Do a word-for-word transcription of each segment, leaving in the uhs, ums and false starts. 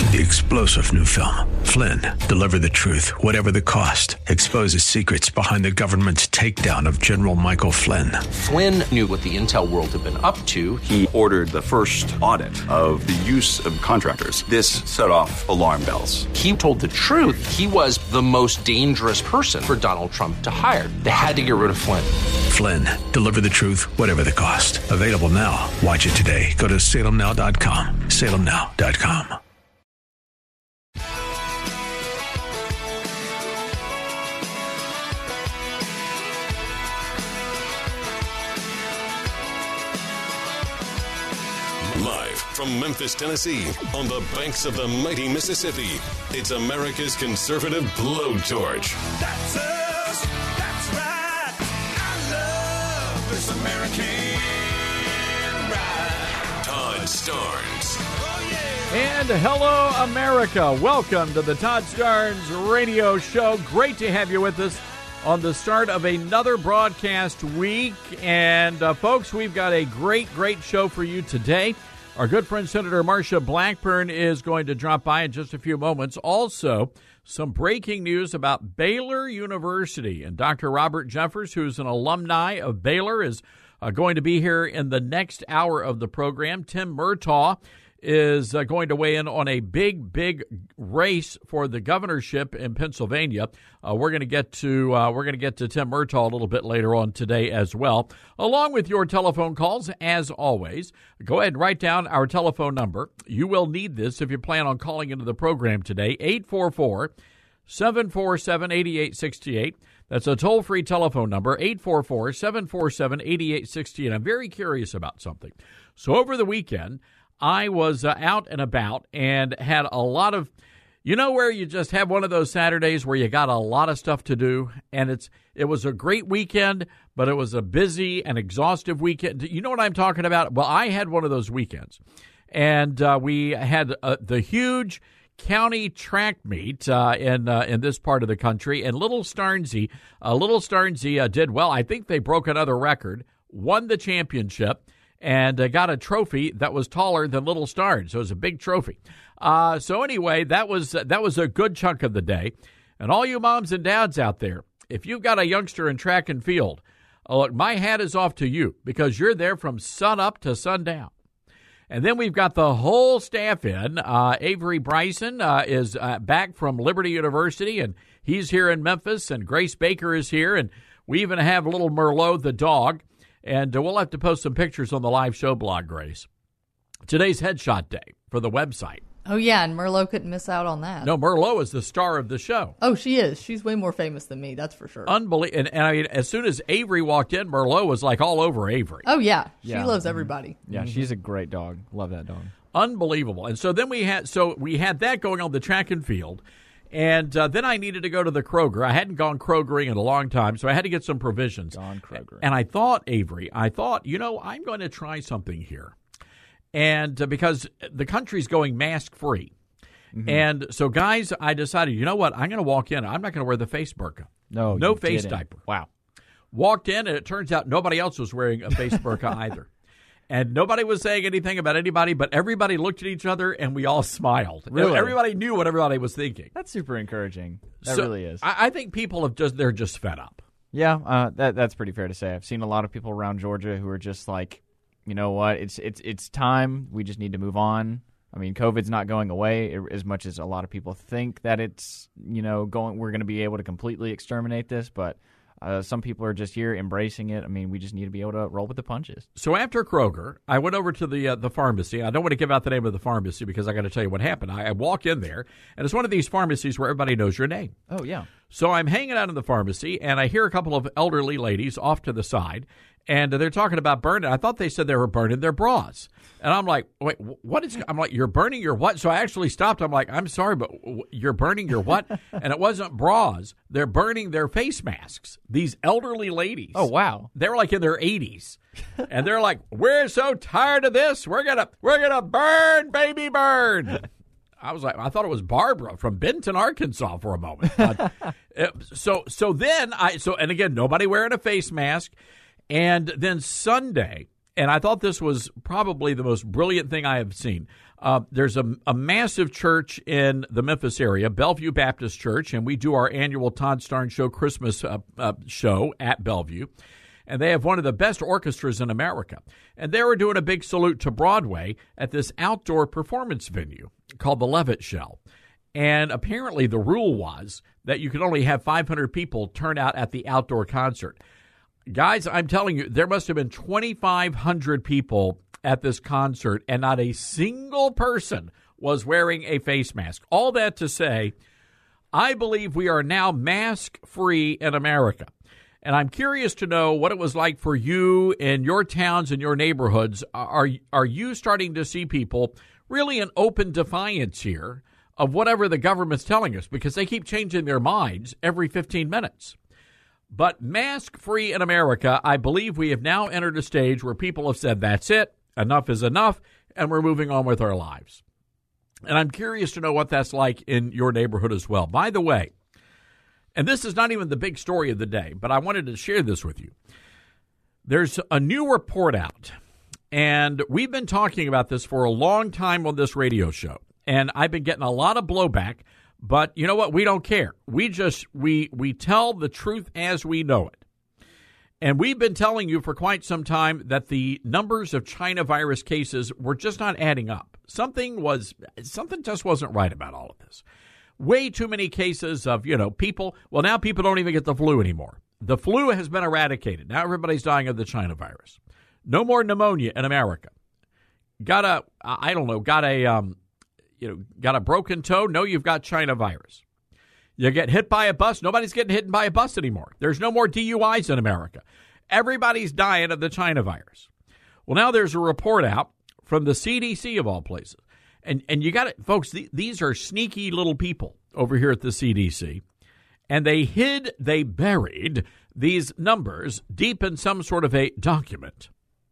The explosive new film, Flynn, deliver the truth, whatever the cost, exposes secrets behind the government's takedown of General Michael Flynn. Flynn knew what the intel world had been up to. He ordered the first audit of the use of contractors. This set off alarm bells. He told the truth. He was the most dangerous person for Donald Trump to hire. They had to get rid of Flynn. Flynn, deliver the truth, whatever the cost. Available now. Watch it today. Go to salem now dot com. salem now dot com. Live from Memphis, Tennessee, on the banks of the mighty Mississippi, it's America's conservative blowtorch. That's us. That's right. I love this American ride. Todd Starnes. Oh, yeah. And hello, America. Welcome to the Todd Starnes Radio Show. Great to have you with us on the start of another broadcast week. And, uh, folks, we've got a great, great show for you today. Our good friend Senator Marsha Blackburn is going to drop by in just a few moments. Also, some breaking news about Baylor University. And Doctor Robert Jeffers, who's an alumni of Baylor, is uh, going to be here in the next hour of the program. Tim Murtaugh is uh, going to weigh in on a big, big race for the governorship in Pennsylvania. Uh, we're going to get to uh, we're going to get to Tim Murtaugh a little bit later on today as well, along with your telephone calls. As always, go ahead and write down our telephone number. You will need this if you plan on calling into the program today. eight four four, seven four seven, eight eight six eight. That's a toll-free telephone number, eight four four, seven four seven, eight eight six eight. I'm very curious about something. So over the weekend, I was uh, out and about and had a lot of, you know, where you just have one of those Saturdays where you got a lot of stuff to do, and it's it was a great weekend, but it was a busy and exhaustive weekend. You know what I'm talking about? Well, I had one of those weekends, and uh, we had uh, the huge county track meet uh, in uh, in this part of the country, and Little Starnesy, uh, Little Starnesy uh, did well. I think they broke another record, won the championship, and uh, got a trophy that was taller than Little Starnes. So it was a big trophy. Uh, so anyway, that was uh, that was a good chunk of the day. And all you moms and dads out there, if you've got a youngster in track and field, uh, look, my hat is off to you because you're there from sun up to sundown. And then we've got the whole staff in. Uh, Avery Bryson uh, is uh, back from Liberty University, and he's here in Memphis, and Grace Baker is here, and we even have little Merlot the dog. And uh, we'll have to post some pictures on the live show blog, Grace. Today's Headshot Day for the website. Oh, yeah, and Merlot couldn't miss out on that. No, Merlot is the star of the show. Oh, she is. She's way more famous than me, that's for sure. Unbelievable. And, and I mean, as soon as Avery walked in, Merlot was like all over Avery. Oh, yeah. She yeah. loves everybody. Yeah, mm-hmm. She's a great dog. Love that dog. Unbelievable. And so then we had so we had that going on the track and field. And uh, then I needed to go to the Kroger. I hadn't gone Krogering in a long time, so I had to get some provisions. Gone Kroger. And I thought, Avery, I thought, you know, I'm going to try something here. And uh, because the country's going mask-free. Mm-hmm. And so, guys, I decided, you know what, I'm going to walk in. I'm not going to wear the face burqa. No, No you face didn't. diaper. Wow. Walked in, and it turns out nobody else was wearing a face burqa either. And nobody was saying anything about anybody, but everybody looked at each other, and we all smiled. Really? Everybody knew what everybody was thinking. That's super encouraging. That so really is. I, I think people have just, they're just fed up. Yeah, uh, that that's pretty fair to say. I've seen a lot of people around Georgia who are just like, you know what, it's it's it's time. We just need to move on. I mean, COVID's not going away as much as a lot of people think that it's, you know, going. We're going to be able to completely exterminate this, but Uh, some people are just here embracing it. I mean, we just need to be able to roll with the punches. So after Kroger, I went over to the uh, the pharmacy. I don't want to give out the name of the pharmacy because I got to tell you what happened. I, I walk in there, and it's one of these pharmacies where everybody knows your name. Oh, yeah. So I'm hanging out in the pharmacy, and I hear a couple of elderly ladies off to the side, and they're talking about burning. I thought they said they were burning their bras. And I'm like, wait, what is – I'm like, you're burning your what? So I actually stopped. I'm like, I'm sorry, but you're burning your what? And it wasn't bras. They're burning their face masks, these elderly ladies. Oh, wow. They were like in their eighties. And they're like, we're so tired of this. We're going to we're gonna burn, baby, burn. I was like, I thought it was Barbara from Benton, Arkansas for a moment. But, so so then I – so and again, nobody wearing a face mask. And then Sunday, and I thought this was probably the most brilliant thing I have seen. Uh, there's a, a massive church in the Memphis area, Bellevue Baptist Church, and we do our annual Todd Starnes Show Christmas uh, uh, show at Bellevue. And they have one of the best orchestras in America. And they were doing a big salute to Broadway at this outdoor performance venue called the Levitt Shell. And apparently the rule was that you could only have five hundred people turn out at the outdoor concert. Guys, I'm telling you, there must have been twenty-five hundred people at this concert, and not a single person was wearing a face mask. All that to say, I believe we are now mask-free in America. And I'm curious to know what it was like for you in your towns and your neighborhoods. Are, are you starting to see people really in open defiance here of whatever the government's telling us? Because they keep changing their minds every fifteen minutes. But mask-free in America, I believe we have now entered a stage where people have said, that's it, enough is enough, and we're moving on with our lives. And I'm curious to know what that's like in your neighborhood as well. By the way, and this is not even the big story of the day, but I wanted to share this with you. There's a new report out, and we've been talking about this for a long time on this radio show, and I've been getting a lot of blowback, but you know what? We don't care. We just, we we tell the truth as we know it. And we've been telling you for quite some time that the numbers of China virus cases were just not adding up. Something was, something just wasn't right about all of this. Way too many cases of, you know, people. Well, now people don't even get the flu anymore. The flu has been eradicated. Now everybody's dying of the China virus. No more pneumonia in America. Got a, I don't know, got a, um, you know, got a broken toe? No, you've got China virus. You get hit by a bus? Nobody's getting hit by a bus anymore. There's no more D U Is in America. Everybody's dying of the China virus. Well, now there's a report out from the C D C of all places. And and you got it, folks, th- these are sneaky little people over here at the C D C. And they hid, they buried these numbers deep in some sort of a document.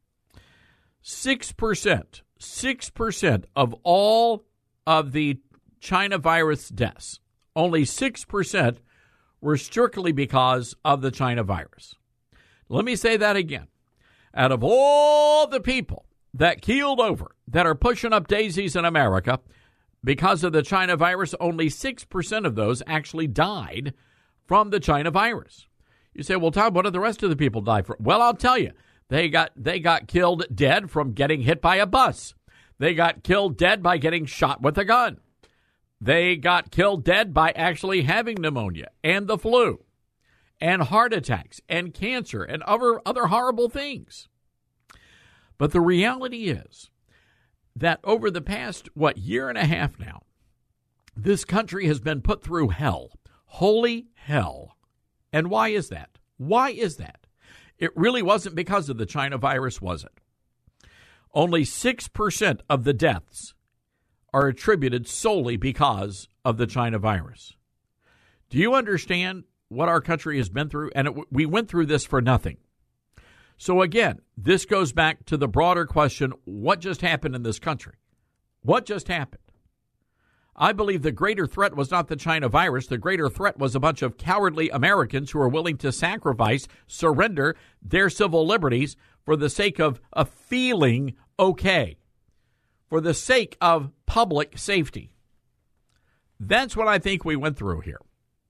Six percent, six percent of all of the China virus deaths, only six percent were strictly because of the China virus. Let me say that again. Out of all the people that keeled over, that are pushing up daisies in America because of the China virus, only six percent of those actually died from the China virus. You say, well, Tom, what did the rest of the people die from? Well, I'll tell you. They got they got killed dead from getting hit by a bus. They got killed dead by getting shot with a gun. They got killed dead by actually having pneumonia and the flu and heart attacks and cancer and other, other horrible things. But the reality is that over the past, what, year and a half now, this country has been put through hell, holy hell. And why is that? Why is that? It really wasn't because of the China virus, was it? Only six percent of the deaths are attributed solely because of the China virus. Do you understand what our country has been through? And it, we went through this for nothing. So again, this goes back to the broader question, what just happened in this country? What just happened? I believe the greater threat was not the China virus. The greater threat was a bunch of cowardly Americans who are willing to sacrifice, surrender their civil liberties for the sake of, of feeling okay, for the sake of public safety. That's what I think we went through here.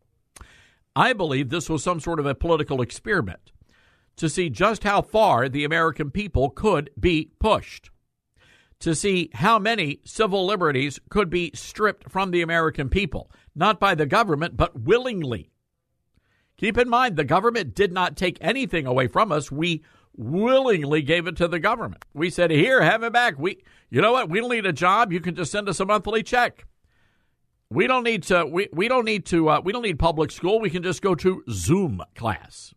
I believe this was some sort of a political experiment to see just how far the American people could be pushed, to see how many civil liberties could be stripped from the American people, not by the government, but willingly. Keep in mind, the government did not take anything away from us. We willingly gave it to the government. We said, here, have it back. We, you know what? We don't need a job. You can just send us a monthly check. We don't need to, we, we don't need to, uh, we don't need public school. We can just go to Zoom class.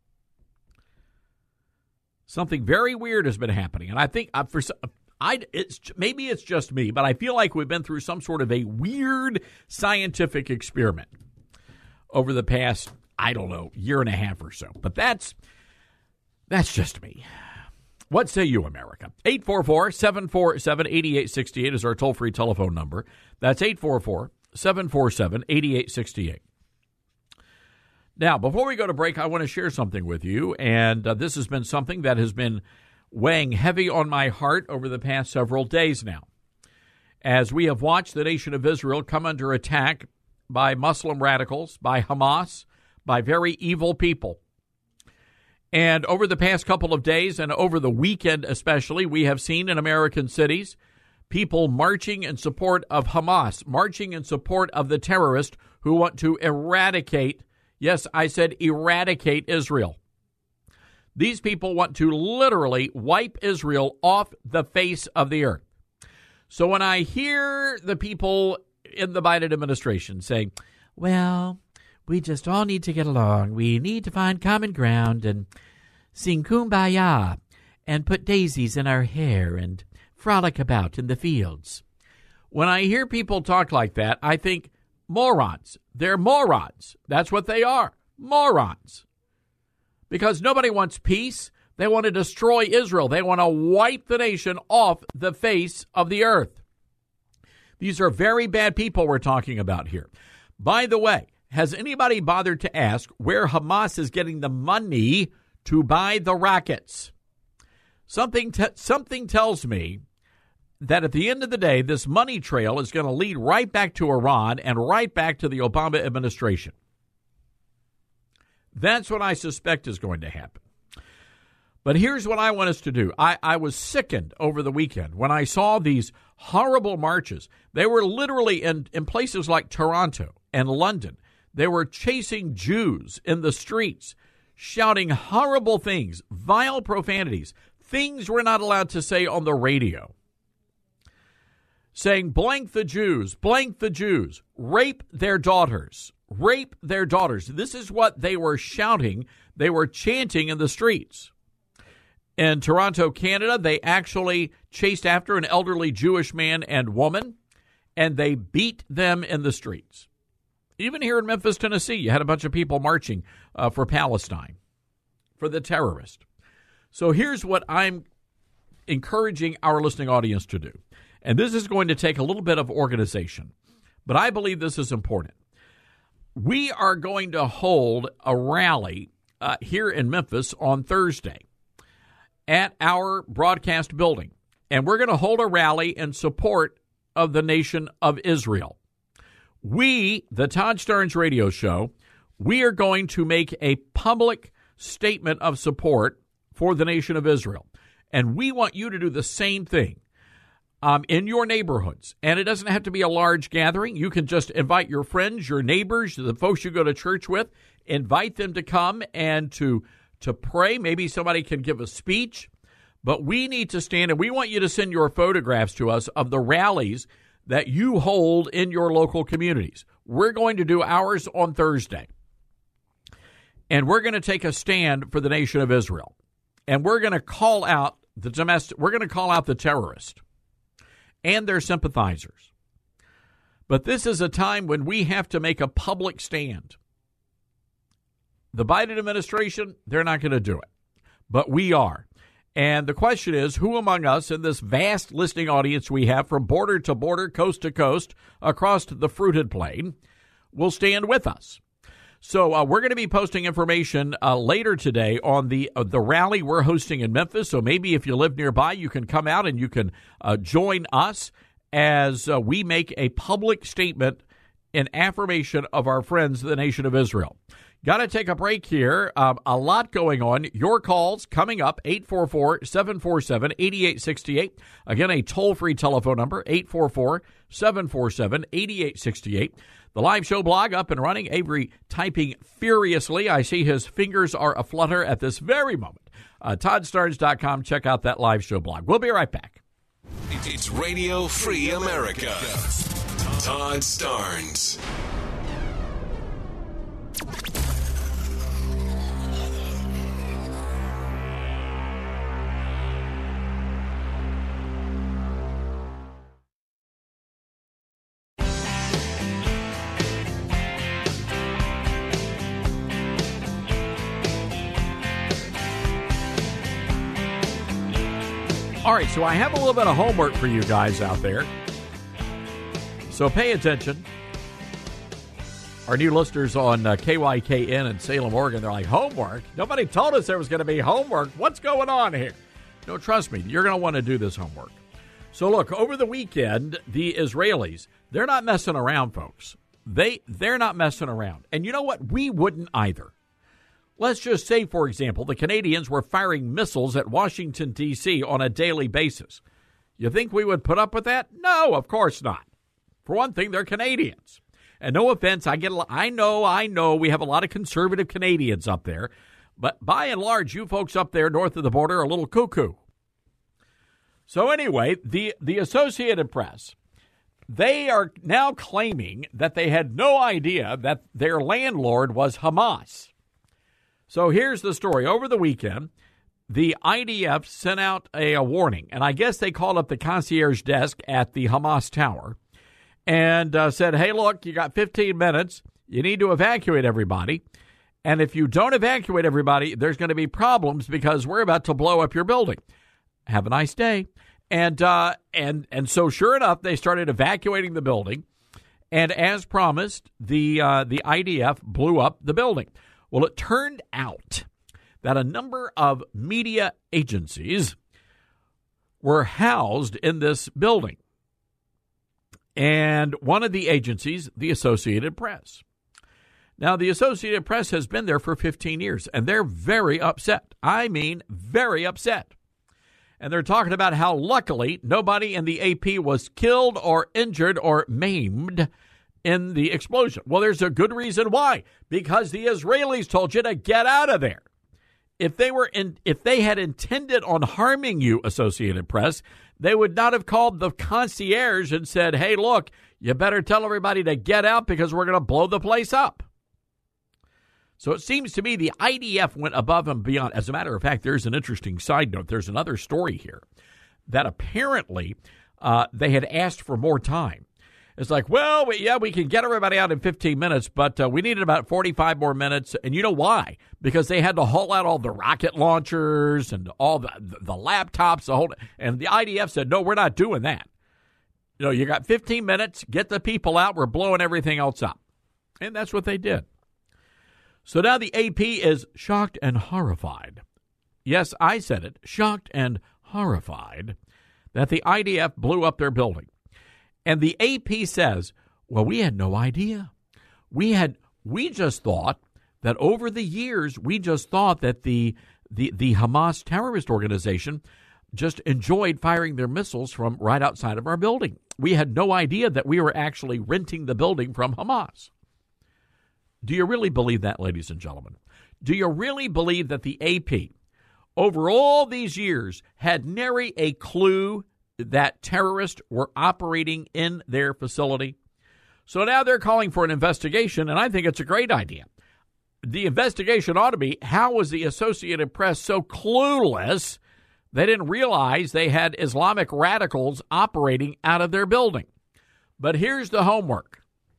Something very weird has been happening. And I think uh, for I, it's maybe it's just me, but I feel like we've been through some sort of a weird scientific experiment over the past, I don't know, year and a half or so. But that's that's just me. What say you, America? eight four four, seven four seven, eight eight six eight is our toll-free telephone number. That's eight four four, seven four seven, eight eight six eight. Now, before we go to break, I want to share something with you, and uh, this has been something that has been weighing heavy on my heart over the past several days now, as we have watched the nation of Israel come under attack by Muslim radicals, by Hamas, by very evil people. And over the past couple of days and over the weekend especially, we have seen in American cities people marching in support of Hamas, marching in support of the terrorists who want to eradicate, yes, I said eradicate Israel. These people want to literally wipe Israel off the face of the earth. So when I hear the people in the Biden administration saying, well, we just all need to get along. We need to find common ground and sing kumbaya and put daisies in our hair and frolic about in the fields. When I hear people talk like that, I think morons. They're morons. That's what they are, morons. Because nobody wants peace. They want to destroy Israel. They want to wipe the nation off the face of the earth. These are very bad people we're talking about here. By the way, has anybody bothered to ask where Hamas is getting the money to buy the rockets? Something te- something tells me that at the end of the day, this money trail is going to lead right back to Iran and right back to the Obama administration. That's what I suspect is going to happen. But here's what I want us to do. I, I was sickened over the weekend when I saw these horrible marches. They were literally in, in places like Toronto and London. They were chasing Jews in the streets, shouting horrible things, vile profanities, things we're not allowed to say on the radio. Saying, blank the Jews, blank the Jews, rape their daughters, rape their daughters. This is what they were shouting. They were chanting in the streets. In Toronto, Canada, they actually chased after an elderly Jewish man and woman, and they beat them in the streets. Even here in Memphis, Tennessee, you had a bunch of people marching uh, for Palestine, for the terrorist. So here's what I'm encouraging our listening audience to do. And this is going to take a little bit of organization, but I believe this is important. We are going to hold a rally uh, here in Memphis on Thursday at our broadcast building, and we're going to hold a rally in support of the nation of Israel. We, the Todd Starnes Radio Show, we are going to make a public statement of support for the nation of Israel, and we want you to do the same thing um, in your neighborhoods. And it doesn't have to be a large gathering. You can just invite your friends, your neighbors, the folks you go to church with, invite them to come and to to pray. Maybe somebody can give a speech, but we need to stand, and we want you to send your photographs to us of the rallies that you hold in your local communities. We're going to do ours on Thursday, and we're going to take a stand for the nation of Israel, and we're going to call out the domestic, we're going to call out the terrorists and their sympathizers. But this is a time when we have to make a public stand. The Biden administration, they're not going to do it, but we are. And the question is, who among us in this vast listening audience we have from border to border, coast to coast, across the fruited plain, will stand with us? So uh, we're going to be posting information uh, later today on the uh, the rally we're hosting in Memphis. So maybe if you live nearby, you can come out and you can uh, join us as uh, we make a public statement in affirmation of our friends, the nation of Israel. Got to take a break here. Um, a lot going on. Your calls coming up, eight four four, seven four seven, eight eight six eight. Again, a toll-free telephone number, eight four four, seven four seven, eight eight six eight. The live show blog up and running. Avery typing furiously. I see his fingers are aflutter at this very moment. Uh, Todd Starnes dot com. Check out that live show blog. We'll be right back. It's Radio Free America. Todd Starnes. All right, so I have a little bit of homework for you guys out there. So pay attention. Our new listeners on uh, K Y K N in Salem, Oregon, they're like, homework? Nobody told us there was going to be homework. What's going on here? No, trust me, you're going to want to do this homework. So look, over the weekend, the Israelis, they're not messing around, folks. They, they're not messing around. And you know what? We wouldn't either. Let's just say, for example, the Canadians were firing missiles at Washington, D C on a daily basis. You think we would put up with that? No, of course not. For one thing, they're Canadians. And no offense, I get a, I know, I know we have a lot of conservative Canadians up there. But by and large, you folks up there north of the border are a little cuckoo. So anyway, the, the Associated Press, they are now claiming that they had no idea that their landlord was Hamas. So here's the story. Over the weekend, the I D F sent out a, a warning, and I guess they called up the concierge desk at the Hamas Tower and uh, said, hey, look, you got fifteen minutes. You need to evacuate everybody. And if you don't evacuate everybody, there's going to be problems because we're about to blow up your building. Have a nice day. And uh, and and so sure enough, they started evacuating the building. And as promised, the uh, the I D F blew up the building. Well, it turned out that a number of media agencies were housed in this building. And one of the agencies, the Associated Press. Now, the Associated Press has been there for fifteen years, and they're very upset. I mean, very upset. And they're talking about how, luckily, nobody in the A P was killed or injured or maimed in the explosion. Well, there's a good reason why. Because the Israelis told you to get out of there. If they were in, if they had intended on harming you, Associated Press, they would not have called the concierge and said, hey, look, you better tell everybody to get out because we're going to blow the place up. So it seems to me the I D F went above and beyond. As a matter of fact, there's an interesting side note. There's another story here that apparently uh, they had asked for more time. It's like, well, we, yeah, we can get everybody out in fifteen minutes, but uh, we needed about forty-five more minutes. And you know why? Because they had to haul out all the rocket launchers and all the, the laptops. The whole, and the I D F said, no, we're not doing that. You know, you got fifteen minutes, get the people out. We're blowing everything else up. And that's what they did. So now the A P is shocked and horrified. Yes, I said it, shocked and horrified that the I D F blew up their building. And the A P says, well, we had no idea. We had we just thought that over the years, we just thought that the the, the Hamas terrorist organization just enjoyed firing their missiles from right outside of our building. We had no idea that we were actually renting the building from Hamas. Do you really believe that, ladies and gentlemen? Do you really believe that the A P, over all these years, had nary a clue that terrorists were operating in their facility? So now they're calling for an investigation, and I think it's a great idea. The investigation ought to be, how was the Associated Press so clueless they didn't realize they had Islamic radicals operating out of their building? But here's the homework.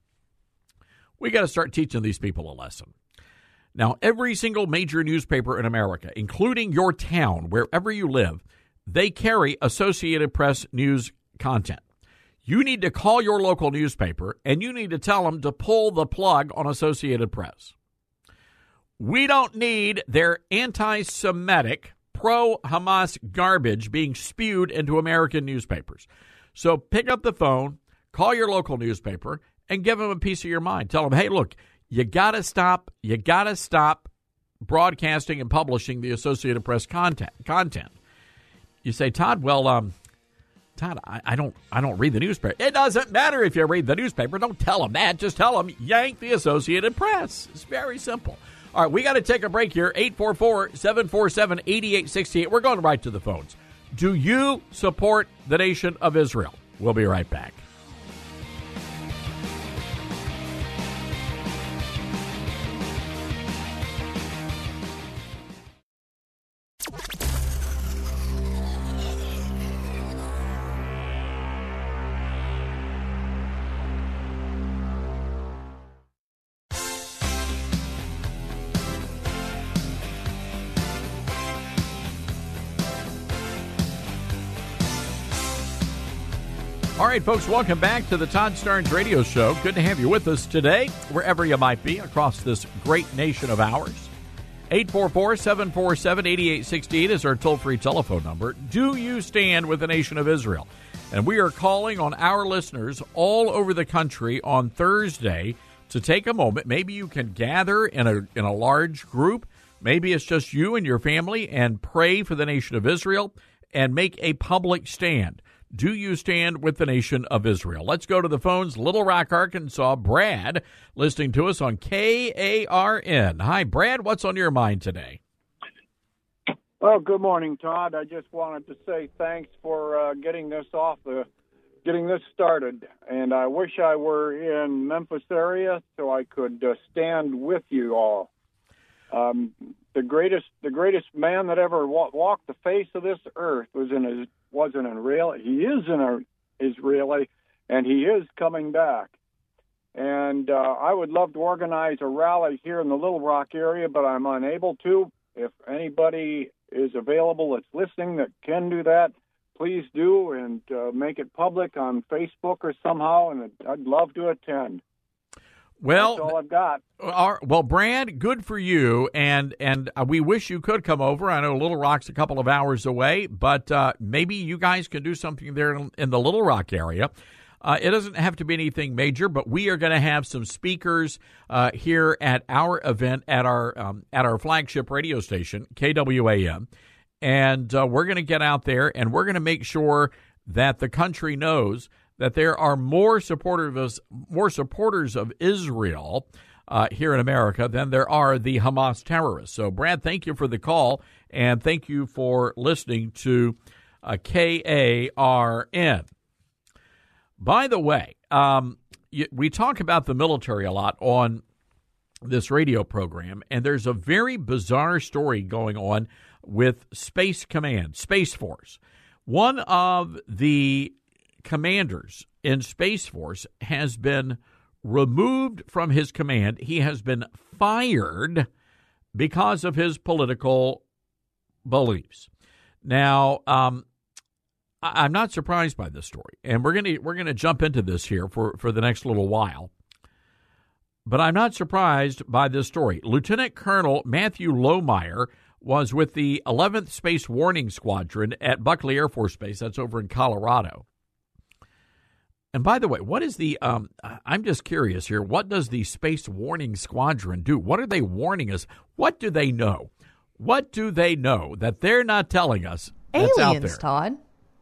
We got to start teaching these people a lesson. Now, every single major newspaper in America, including your town, wherever you live, they carry Associated Press news content. You need to call your local newspaper, and you need to tell them to pull the plug on Associated Press. We don't need their anti-Semitic, pro-Hamas garbage being spewed into American newspapers. So pick up the phone, call your local newspaper, and give them a piece of your mind. Tell them, hey, look, you got to stop, you got to stop broadcasting and publishing the Associated Press content. content. You say, Todd, well, um, Todd, I, I don't I don't read the newspaper. It doesn't matter if you read the newspaper. Don't tell them that. Just tell them, yank the Associated Press. It's very simple. All right, we got to take a break here. eight four four, seven four seven, eight eight six eight. We're going right to the phones. Do you support the nation of Israel? We'll be right back. All right, folks, welcome back to the Todd Starnes Radio Show. Good to have you with us today, wherever you might be across this great nation of ours. eight four four, seven four seven, eight eight six eight is our toll-free telephone number. Do you stand with the nation of Israel? And we are calling on our listeners all over the country on Thursday to take a moment. Maybe you can gather in a in a large group. Maybe it's just you and your family, and pray for the nation of Israel and make a public stand. Do you stand with the nation of Israel? Let's go to the phones. Little Rock, Arkansas. Brad, listening to us on K A R N. Hi, Brad. What's on your mind today? Well, good morning, Todd. I just wanted to say thanks for uh, getting this off the, getting this started. And I wish I were in Memphis area so I could uh, stand with you all. Um, the greatest, the greatest man that ever wa- walked the face of this earth was in his, was an Israeli. He is an Israeli, and he is coming back. And uh, I would love to organize a rally here in the Little Rock area, but I'm unable to. If anybody is available that's listening that can do that, please do, and uh, make it public on Facebook or somehow, and I'd love to attend. Well, that's all I've got. Our, well, Brad, good for you, and and uh, we wish you could come over. I know Little Rock's a couple of hours away, but uh, maybe you guys can do something there in, in the Little Rock area. Uh, it doesn't have to be anything major, but we are going to have some speakers uh, here at our event at our um, at our flagship radio station, K W A M, and uh, we're going to get out there and we're going to make sure that the country knows that there are more supporters more supporters of Israel uh, here in America than there are the Hamas terrorists. So, Brad, thank you for the call, and thank you for listening to uh, K A R N. By the way, um, we talk about the military a lot on this radio program, and there's a very bizarre story going on with Space Command, Space Force. One of the commanders in Space Force has been removed from his command. He has been fired because of his political beliefs. Now, um, I'm not surprised by this story, and we're gonna we're gonna jump into this here for, for the next little while. But I'm not surprised by this story. Lieutenant Colonel Matthew Lohmeyer was with the eleventh Space Warning Squadron at Buckley Air Force Base. That's over in Colorado. And by the way, what is the? Um, I'm just curious here. What does the Space Warning Squadron do? What are they warning us? What do they know? What do they know that they're not telling us? That's out there? Aliens, Todd.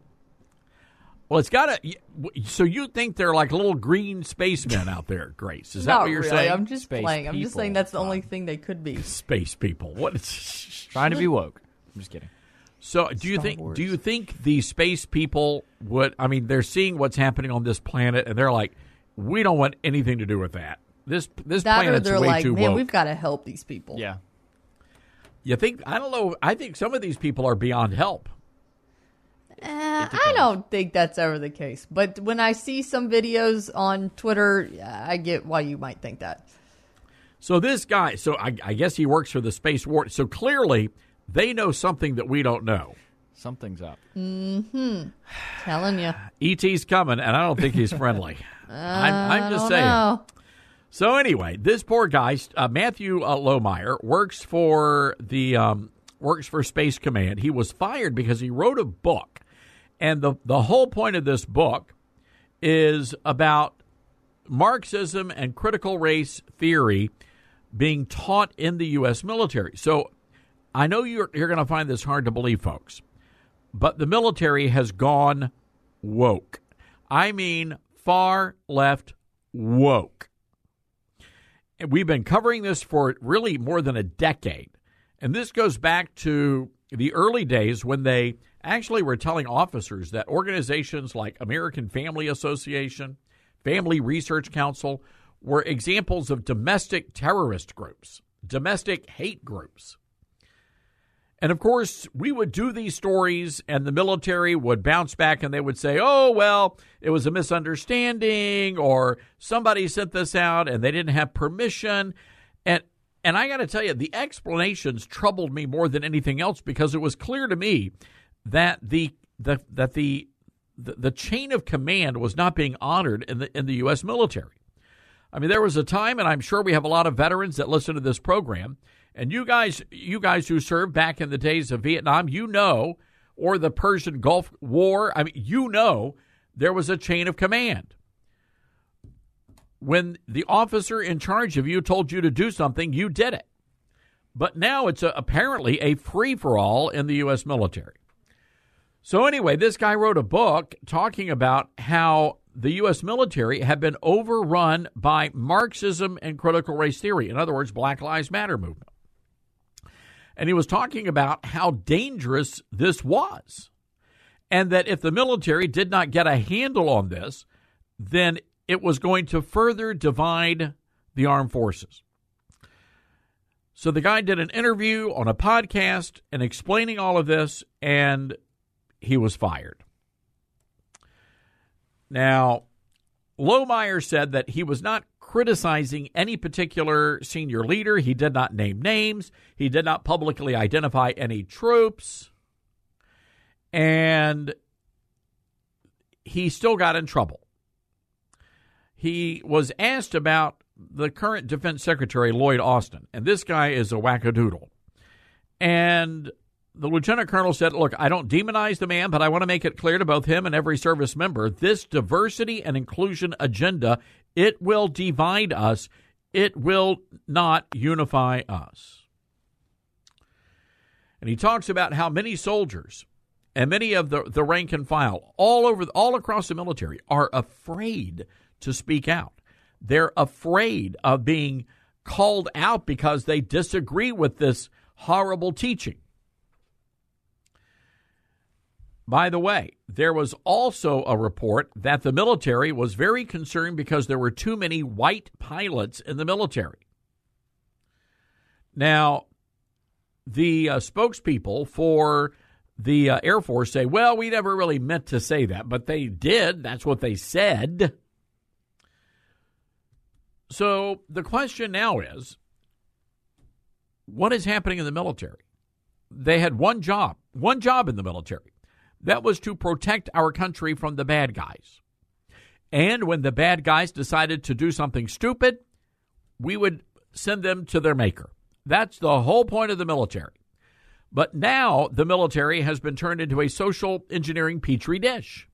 Well, it's got to. So you think they're like little green spacemen out there, Grace? Is that Not what you're really. saying? I'm just Space playing. I'm just people. saying that's the only thing they could be. Space people. What is Trying to be woke. I'm just kidding. So do you Star think? Wars. Do you think the space people would? I mean, they're seeing what's happening on this planet, and they're like, "We don't want anything to do with that. This this That or planet's they're way like, too man, woke." we've got to help these people. Yeah. You think? I don't know. I think some of these people are beyond help. Eh, I don't think that's ever the case. But when I see some videos on Twitter, I get why you might think that. So this guy, so I, I guess he works for the Space War. So clearly, they know something that we don't know. Something's up. Mm-hmm. Telling you. E T's coming, and I don't think he's friendly. I'm, I'm just I don't saying. know. So anyway, this poor guy, uh, Matthew uh, Lohmeyer, works for the um, works for Space Command. He was fired because he wrote a book, and the the whole point of this book is about Marxism and critical race theory being taught in the U S military. So I know you're you're going to find this hard to believe, folks, but the military has gone woke. I mean, far left woke. And we've been covering this for really more than a decade. And this goes back to the early days when they actually were telling officers that organizations like American Family Association, Family Research Council were examples of domestic terrorist groups, domestic hate groups. And, of course, we would do these stories, and the military would bounce back, and they would say, oh, well, it was a misunderstanding, or somebody sent this out, and they didn't have permission. And and I got to tell you, the explanations troubled me more than anything else, because it was clear to me that the the that the the, the chain of command was not being honored in the in the U S military. I mean, there was a time, and I'm sure we have a lot of veterans that listen to this program, And you guys, you guys who served back in the days of Vietnam, you know, or the Persian Gulf War, I mean, you know, there was a chain of command. When the officer in charge of you told you to do something, you did it. But now it's a, apparently a free-for-all in the U S military. So anyway, this guy wrote a book talking about how the U S military had been overrun by Marxism and critical race theory. In other words, Black Lives Matter movement. And he was talking about how dangerous this was. And that if the military did not get a handle on this, then it was going to further divide the armed forces. So the guy did an interview on a podcast and explaining all of this, and he was fired. Now, Lohmeyer said that he was not criticizing any particular senior leader. He did not name names. He did not publicly identify any troops. And he still got in trouble. He was asked about the current Defense Secretary, Lloyd Austin, and this guy is a wackadoodle. And the lieutenant colonel said, look, I don't demonize the man, but I want to make it clear to both him and every service member, this diversity and inclusion agenda, it will divide us. It will not unify us. And he talks about how many soldiers and many of the, the rank and file all over, all across the military are afraid to speak out. They're afraid of being called out because they disagree with this horrible teaching. By the way, there was also a report that the military was very concerned because there were too many white pilots in the military. Now, the uh, spokespeople for the uh, Air Force say, well, we never really meant to say that, but they did. That's what they said. So the question now is, what is happening in the military? They had one job, one job in the military. That was to protect our country from the bad guys. And when the bad guys decided to do something stupid, we would send them to their maker. That's the whole point of the military. But now the military has been turned into a social engineering petri dish.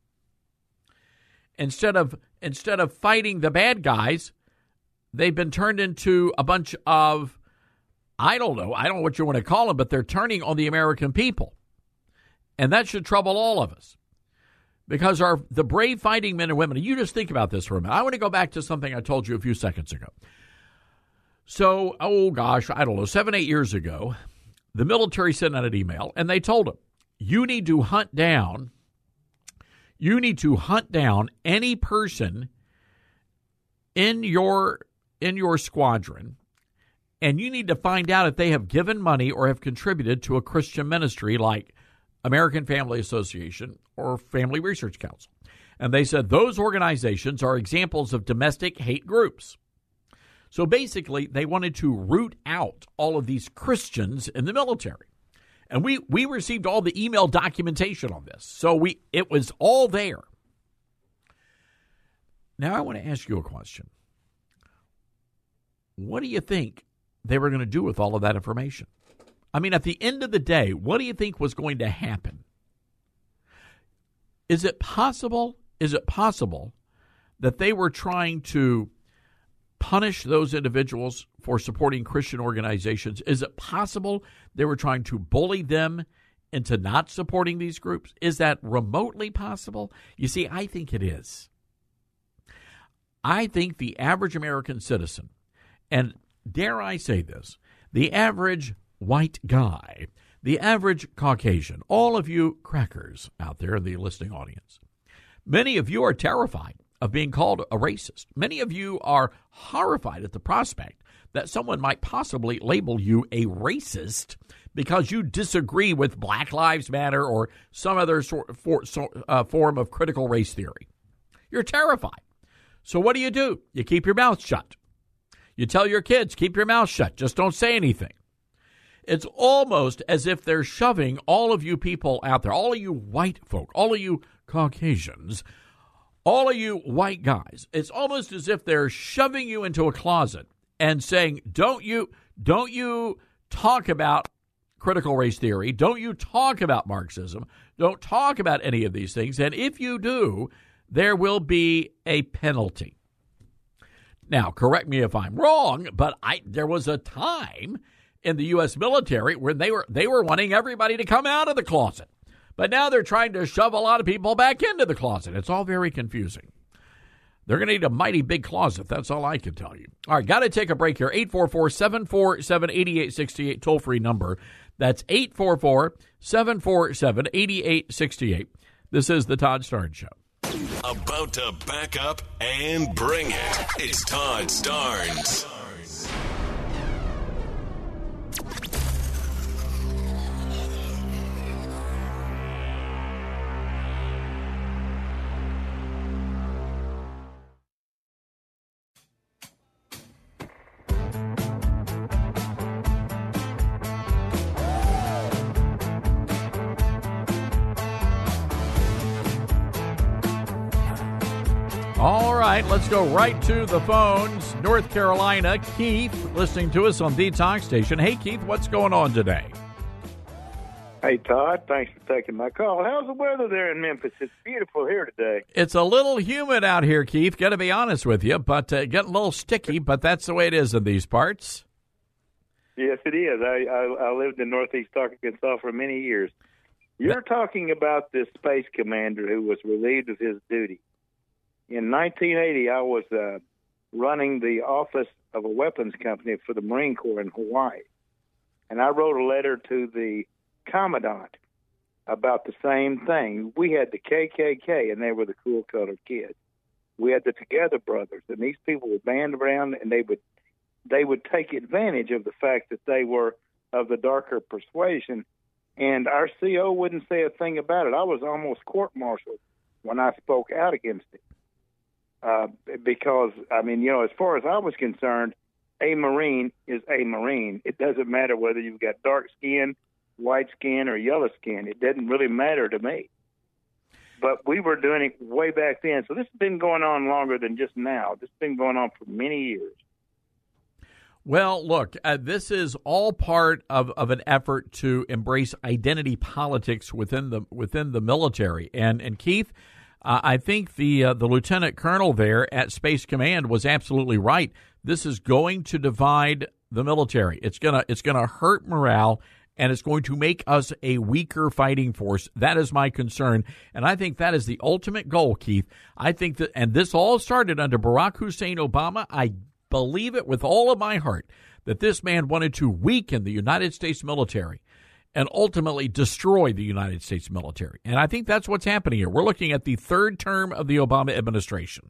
Instead of instead of fighting the bad guys, they've been turned into a bunch of, I don't know, I don't know what you want to call them, but they're turning on the American people. And that should trouble all of us. Because our the brave fighting men and women, you just think about this for a minute. I want to go back to something I told you a few seconds ago. So, oh gosh, I don't know, seven, eight years ago, the military sent out an email, and they told them, you need to hunt down, you need to hunt down any person in your in your squadron, and you need to find out if they have given money or have contributed to a Christian ministry like American Family Association or Family Research Council. And they said those organizations are examples of domestic hate groups. So basically, they wanted to root out all of these Christians in the military. And we, we received all the email documentation on this. So we it was all there. Now, I want to ask you a question. What do you think they were going to do with all of that information? I mean, at the end of the day, what do you think was going to happen? Is it possible, is it possible that they were trying to punish those individuals for supporting Christian organizations? Is it possible they were trying to bully them into not supporting these groups? Is that remotely possible? You see, I think it is. I think the average American citizen, and dare I say this, the average white guy, the average Caucasian, all of you crackers out there in the listening audience, many of you are terrified of being called a racist. Many of you are horrified at the prospect that someone might possibly label you a racist because you disagree with Black Lives Matter or some other sort for, so, uh, form of critical race theory. You're terrified. So what do you do? You keep your mouth shut. You tell your kids, keep your mouth shut. Just don't say anything. It's almost as if they're shoving all of you people out there, all of you white folk, all of you Caucasians, all of you white guys. It's almost as if they're shoving you into a closet and saying, don't you, don't you talk about critical race theory. Don't you talk about Marxism. Don't talk about any of these things. And if you do, there will be a penalty. Now, correct me if I'm wrong, but I there was a time in the U S military where they were they were wanting everybody to come out of the closet. But now they're trying to shove a lot of people back into the closet. It's all very confusing. They're going to need a mighty big closet. That's all I can tell you. All right, got to take a break here. eight four four, seven four seven, eight eight six eight, toll-free number. That's eight four four, seven four seven, eight eight six eight. This is the Todd Starnes Show. About to back up and bring it. It's Todd Starnes. All right, let's go right to the phones. North Carolina, Keith, listening to us on the Talk Station. Hey, Keith, what's going on today? Hey, Todd, thanks for taking my call. How's the weather there in Memphis? It's beautiful here today. It's a little humid out here, Keith, got to be honest with you, but uh, getting a little sticky, but that's the way it is in these parts. Yes, it is. I, I, I lived in northeast Arkansas for many years. You're talking about this space commander who was relieved of his duty. In nineteen eighty, I was uh, running the office of a weapons company for the Marine Corps in Hawaii. And I wrote a letter to the commandant about the same thing. We had the K K K, and they were the cool colored kids. We had the Together Brothers, and these people would band around, and they would they would take advantage of the fact that they were of the darker persuasion. And our C O wouldn't say a thing about it. I was almost court-martialed when I spoke out against it. Uh, because, I mean, you know, as far as I was concerned, a Marine is a Marine. It doesn't matter whether you've got dark skin, white skin, or yellow skin. It doesn't really matter to me. But we were doing it way back then. So this has been going on longer than just now. This has been going on for many years. Well, look, uh, this is all part of, of an effort to embrace identity politics within the within the military. And, and Keith, Uh, I think the uh, the lieutenant colonel there at Space Command was absolutely right. This is going to divide the military. It's gonna it's gonna hurt morale, and it's going to make us a weaker fighting force. That is my concern, and I think that is the ultimate goal, Keith. I think that, and this all started under Barack Hussein Obama. I believe it with all of my heart that this man wanted to weaken the United States military and ultimately destroy the United States military. And I think that's what's happening here. We're looking at the third term of the Obama administration.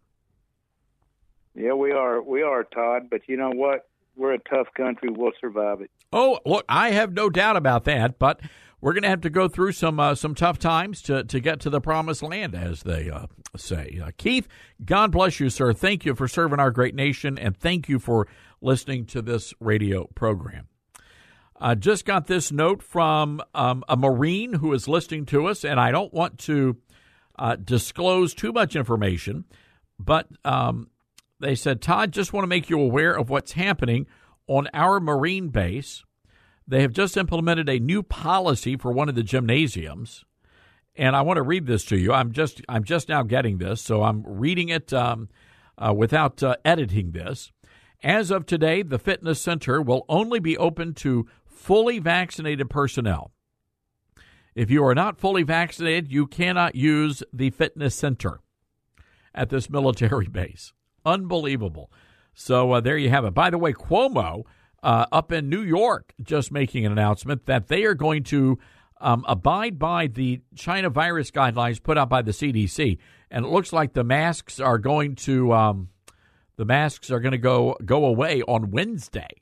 Yeah, we are. We are, Todd. But you know what? We're a tough country. We'll survive it. Oh, look, I have no doubt about that. But we're going to have to go through some uh, some tough times to, to get to the promised land, as they uh, say. Uh, Keith, God bless you, sir. Thank you for serving our great nation, and thank you for listening to this radio program. I uh, just got this note from um, a Marine who is listening to us, and I don't want to uh, disclose too much information, but um, they said, Todd, just want to make you aware of what's happening on our Marine base. They have just implemented a new policy for one of the gymnasiums, and I want to read this to you. I'm just I'm just now getting this, so I'm reading it um, uh, without uh, editing this. As of today, the fitness center will only be open to fully vaccinated personnel. If you are not fully vaccinated, you cannot use the fitness center at this military base. Unbelievable. So uh, there you have it. By the way, Cuomo uh, up in New York just making an announcement that they are going to um, abide by the China virus guidelines put out by the C D C. And it looks like the masks are going to um, the masks are going to go go away on Wednesday.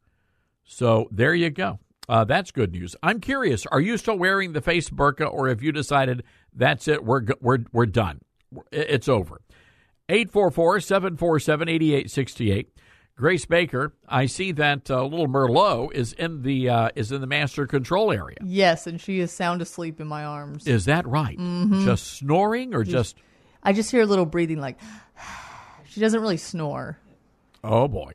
So there you go. Uh, that's good news. I'm curious, are you still wearing the face burqa, or have you decided that's it, we're we're we're done, it's over? eight four four, seven four seven, eight eight six eight. Grace Baker, I see that uh, little Merlot is in the uh, is in the master control area. Yes, and she is sound asleep in my arms. Is that right? Mm-hmm. Just snoring, or just? I just hear a little breathing, like she doesn't really snore. Oh boy.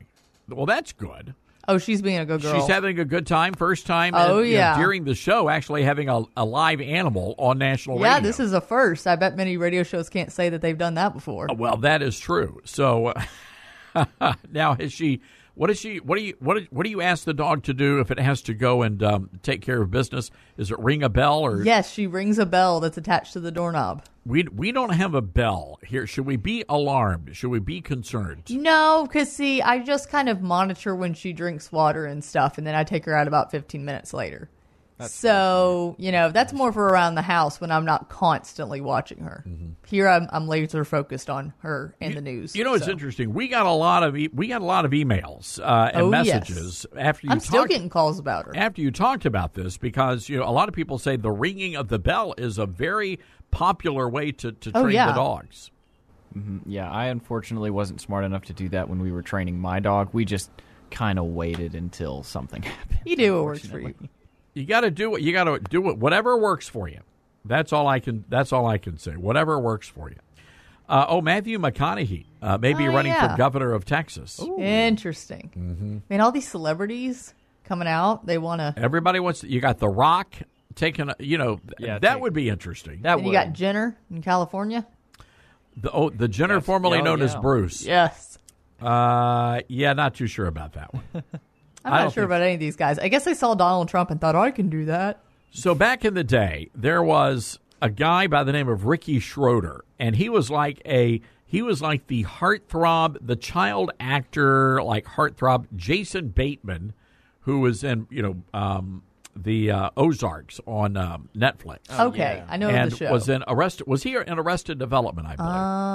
Well, that's good. Oh, she's being a good girl. She's having a good time. First time oh, and, you yeah. know, during the show actually having a, a live animal on national yeah, radio. This is a first. I bet many radio shows can't say that they've done that before. Well, that is true. So uh, now has she what is she what do you what what do you ask the dog to do if it has to go and um, take care of business? Is it ring a bell or Yes, she rings a bell that's attached to the doorknob. We we don't have a bell here. Should we be alarmed? Should we be concerned? No, because, see, I just kind of monitor when she drinks water and stuff, and then I take her out about fifteen minutes later. That's so, you know, that's more for around the house when I'm not constantly watching her. Mm-hmm. Here I'm, I'm laser focused on her and you, the news. You know, it's so. interesting. We got a lot of e- we got a lot of emails uh, and oh, messages yes. after you I'm talked, still getting calls about her. After you talked about this, because, you know, a lot of people say the ringing of the bell is a very popular way to, to oh, train yeah. the dogs. Mm-hmm. Yeah, I unfortunately wasn't smart enough to do that when we were training my dog. We just kind of waited until something happened. You do what works for you. You got to do what you got to do. It whatever works for you. That's all I can. That's all I can say. Whatever works for you. Uh, oh, Matthew McConaughey uh, may be oh, running yeah. for governor of Texas. Ooh. Interesting. Mm-hmm. I mean, all these celebrities coming out. They want to. Everybody wants. To, you got The Rock taking. A, you know, yeah, that take, would be interesting. That and would. you got Jenner in California. The oh, the Jenner yes. formerly oh, known yeah. as Bruce. Yes. Uh, yeah, not too sure about that one. I'm not sure about any of these guys. I guess they saw Donald Trump and thought, oh, I can do that. So back in the day, there was a guy by the name of Ricky Schroeder, and he was like a he was like the heartthrob, the child actor, like heartthrob Jason Bateman, who was in you know um, the uh, Ozarks on um, Netflix. Oh, okay, yeah. I know and the show. Was in Arrested. Was he in Arrested Development? I believe.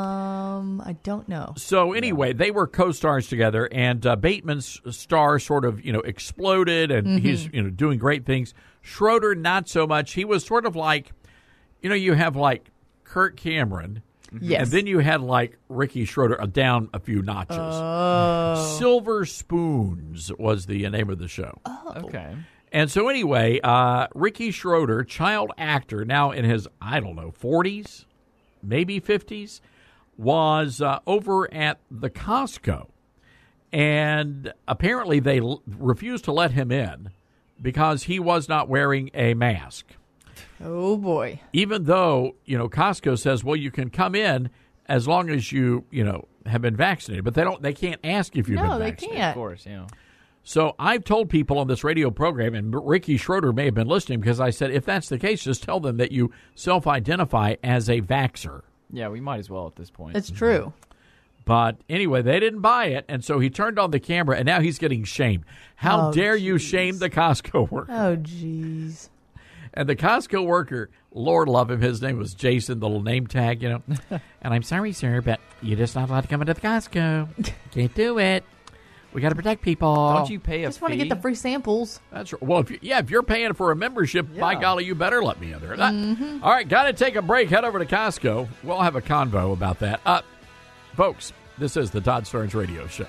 Um, I don't know. So anyway, yeah. they were co-stars together, and uh, Bateman's star sort of you know exploded, and mm-hmm. he's you know doing great things. Schroeder, not so much. He was sort of like, you know, you have like Kirk Cameron, yes. and then you had like Ricky Schroeder uh, down a few notches. Oh. Silver Spoons was the name of the show. Oh. Okay. And so anyway, uh, Ricky Schroeder, child actor, now in his, I don't know, forties, maybe fifties, was uh, over at the Costco. And apparently they l- refused to let him in because he was not wearing a mask. Oh, boy. Even though, you know, Costco says, well, you can come in as long as you, you know, have been vaccinated. But they don't. They can't ask if you've no, been they vaccinated. can't. Of course, yeah. So I've told people on this radio program, and Ricky Schroeder may have been listening, because I said, if that's the case, just tell them that you self-identify as a vaxxer. Yeah, we might as well at this point. It's true. But anyway, they didn't buy it, and so he turned on the camera, and now he's getting shamed. How oh, dare geez. you shame the Costco worker? Oh, jeez. And the Costco worker, Lord love him, his name was Jason, the little name tag, you know. And I'm sorry, sir, but you're just not allowed to come into the Costco. Can't do it. We got to protect people. Don't you pay a Just fee? want to get the free samples. That's right. Well, if you, yeah, if you're paying for a membership, Yeah. by golly, you better let me in there. Mm-hmm. All right, got to take a break. Head over to Costco. We'll have a convo about that. Uh, folks, this is the Todd Starnes Radio Show.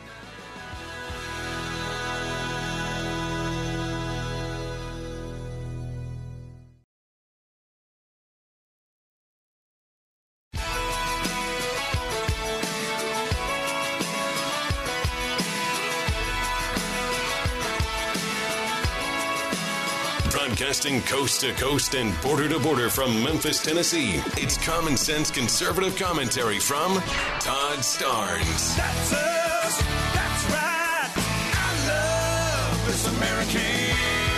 Broadcasting coast to coast and border to border from Memphis, Tennessee, it's common sense conservative commentary from Todd Starnes. That's us. That's right. I love this American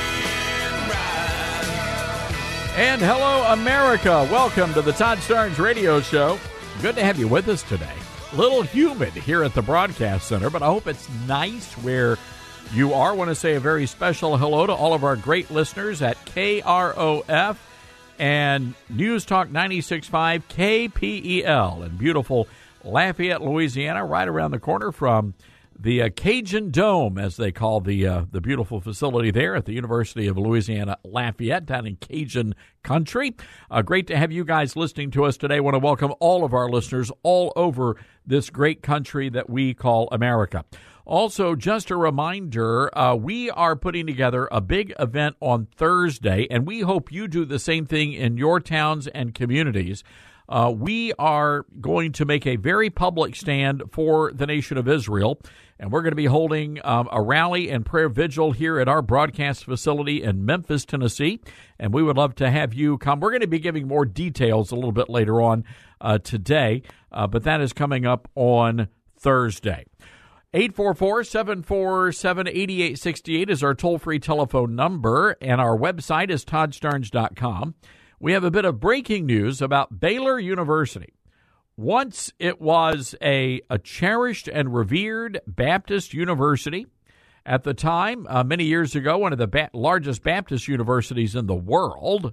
ride. And hello, America. Welcome to the Todd Starnes Radio Show. Good to have you with us today. A little humid here at the Broadcast Center, but I hope it's nice where you are. I want to say a very special hello to all of our great listeners at K R O F and News Talk ninety-six point five K P E L in beautiful Lafayette, Louisiana, right around the corner from the uh, Cajun Dome, as they call the uh, the beautiful facility there at the University of Louisiana Lafayette down in Cajun country. Uh, great to have you guys listening to us today. I want to welcome all of our listeners all over this great country that we call America. Also, just a reminder, uh, we are putting together a big event on Thursday, and we hope you do the same thing in your towns and communities. Uh, we are going to make a very public stand for the nation of Israel, and we're going to be holding um, a rally and prayer vigil here at our broadcast facility in Memphis, Tennessee, and we would love to have you come. We're going to be giving more details a little bit later on uh, today, uh, but that is coming up on Thursday. eight four four, seven four seven, eight eight six eight is our toll-free telephone number, and our website is todd starnes dot com. We have a bit of breaking news about Baylor University. Once it was a, a cherished and revered Baptist university. At the time, uh, many years ago, one of the ba- largest Baptist universities in the world.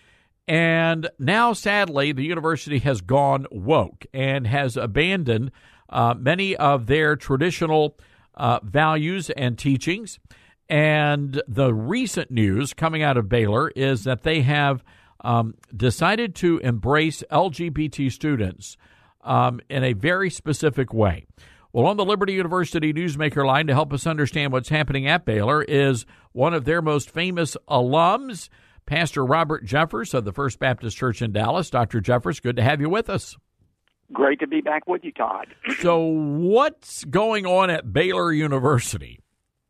And now, sadly, the university has gone woke and has abandoned uh, many of their traditional uh, values and teachings. And the recent news coming out of Baylor is that they have um, decided to embrace L G B T students um, in a very specific way. Well, on the Liberty University Newsmaker line to help us understand what's happening at Baylor is one of their most famous alums, Pastor Robert Jeffers of the First Baptist Church in Dallas. Doctor Jeffers, good to have you with us. Great to be back with you, Todd. So what's going on at Baylor University?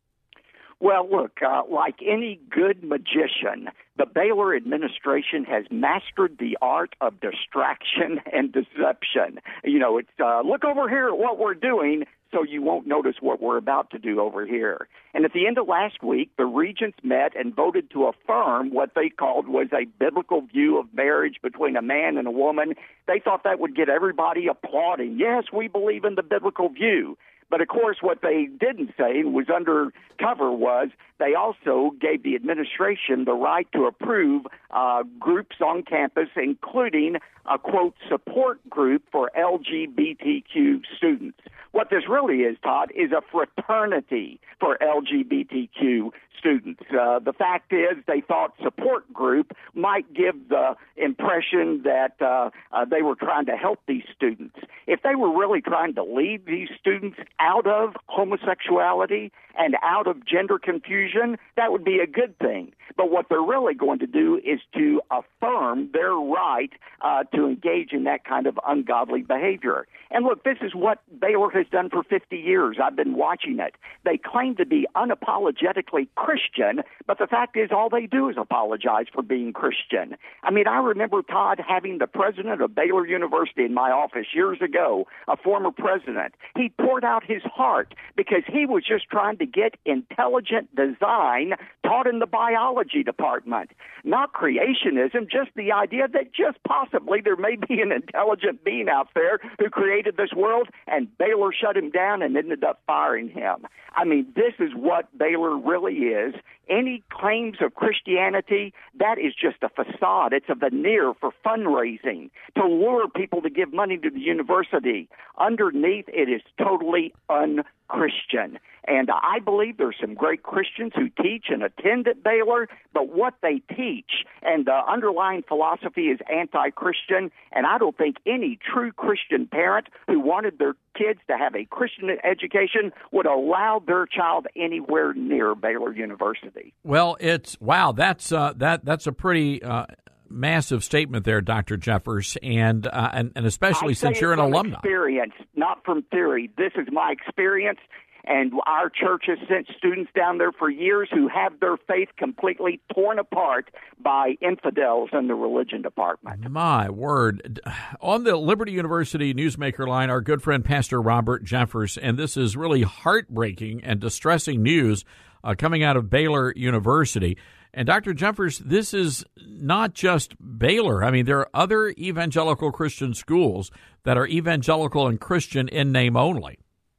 Well, look, uh, like any good magician, the Baylor administration has mastered the art of distraction and deception. You know, it's uh, look over here at what we're doing so you won't notice what we're about to do over here. And at the end of last week, the regents met and voted to affirm what they called was a biblical view of marriage between a man and a woman. They thought that would get everybody applauding. Yes, we believe in the biblical view. But, of course, what they didn't say was undercover was they also gave the administration the right to approve uh, groups on campus, including a, quote, support group for L G B T Q students. What this really is, Todd, is a fraternity for L G B T Q students. Uh, the fact is they thought support group might give the impression that uh, uh, they were trying to help these students. If they were really trying to lead these students out of homosexuality and out of gender confusion, that would be a good thing. But what they're really going to do is to affirm their right uh, to engage in that kind of ungodly behavior. And look, this is what Baylor has done for fifty years. I've been watching it. They claim to be unapologetically Christian, but the fact is all they do is apologize for being Christian. I mean, I remember, Todd, having the president of Baylor University in my office years ago, a former president. He poured out his heart because he was just trying to get intelligent design taught in the biology department. Not creationism, just the idea that just possibly there may be an intelligent being out there who created this world, and Baylor shut him down and ended up firing him. I mean, this is what Baylor really is. Any claims of Christianity, that is just a facade. It's a veneer for fundraising, to lure people to give money to the university. Underneath, it is totally un-Christian. And I believe there's some great Christians who teach and attend at Baylor, but what they teach and the underlying philosophy is anti-Christian, and I don't think any true Christian parent who wanted their kids to have a Christian education would allow their child anywhere near Baylor University. Well, it's, wow, that's uh, that that's a pretty uh, massive statement there, Doctor Jeffers, and, uh, and, and especially I since say you're it an from alumni. Experience, not from theory. This is my experience. And our church has sent students down there for years who have their faith completely torn apart by infidels in the religion department. My word. On the Liberty University Newsmaker line, our good friend Pastor Robert Jeffers, and this is really heartbreaking and distressing news uh, coming out of Baylor University. And Doctor Jeffers, this is not just Baylor. I mean, there are other evangelical Christian schools that are evangelical and Christian in name only.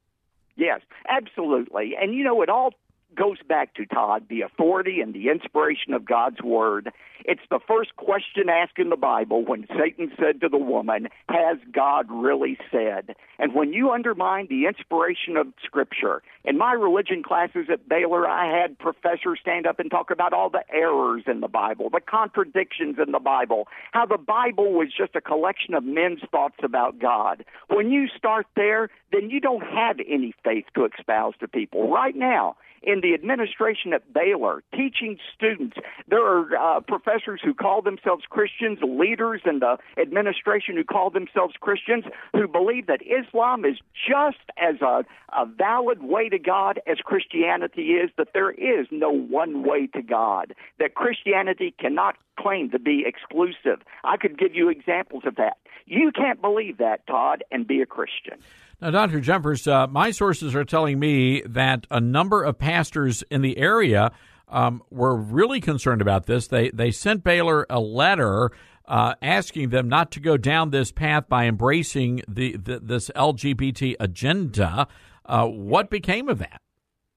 Yes, absolutely. And, you know, it all goes back to, Todd, the authority and the inspiration of God's Word. It's the first question asked in the Bible when Satan said to the woman, has God really said? And when you undermine the inspiration of Scripture, in my religion classes at Baylor, I had professors stand up and talk about all the errors in the Bible, the contradictions in the Bible, how the Bible was just a collection of men's thoughts about God. When you start there, then you don't have any faith to espouse to people. Right now, in the administration at Baylor, teaching students. There are uh, professors who call themselves Christians, leaders in the administration who call themselves Christians, who believe that Islam is just as a, a valid way to God as Christianity is, that there is no one way to God, that Christianity cannot claim to be exclusive. I could give you examples of that. You can't believe that, Todd, and be a Christian. Now, Doctor Jeffers, uh, my sources are telling me that a number of pastors in the area um, were really concerned about this. They they sent Baylor a letter uh, asking them not to go down this path by embracing the, the this L G B T agenda. Uh, what became of that?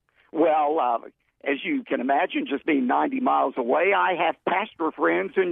Well, uh, as you can imagine, just being ninety miles away, I have pastor friends in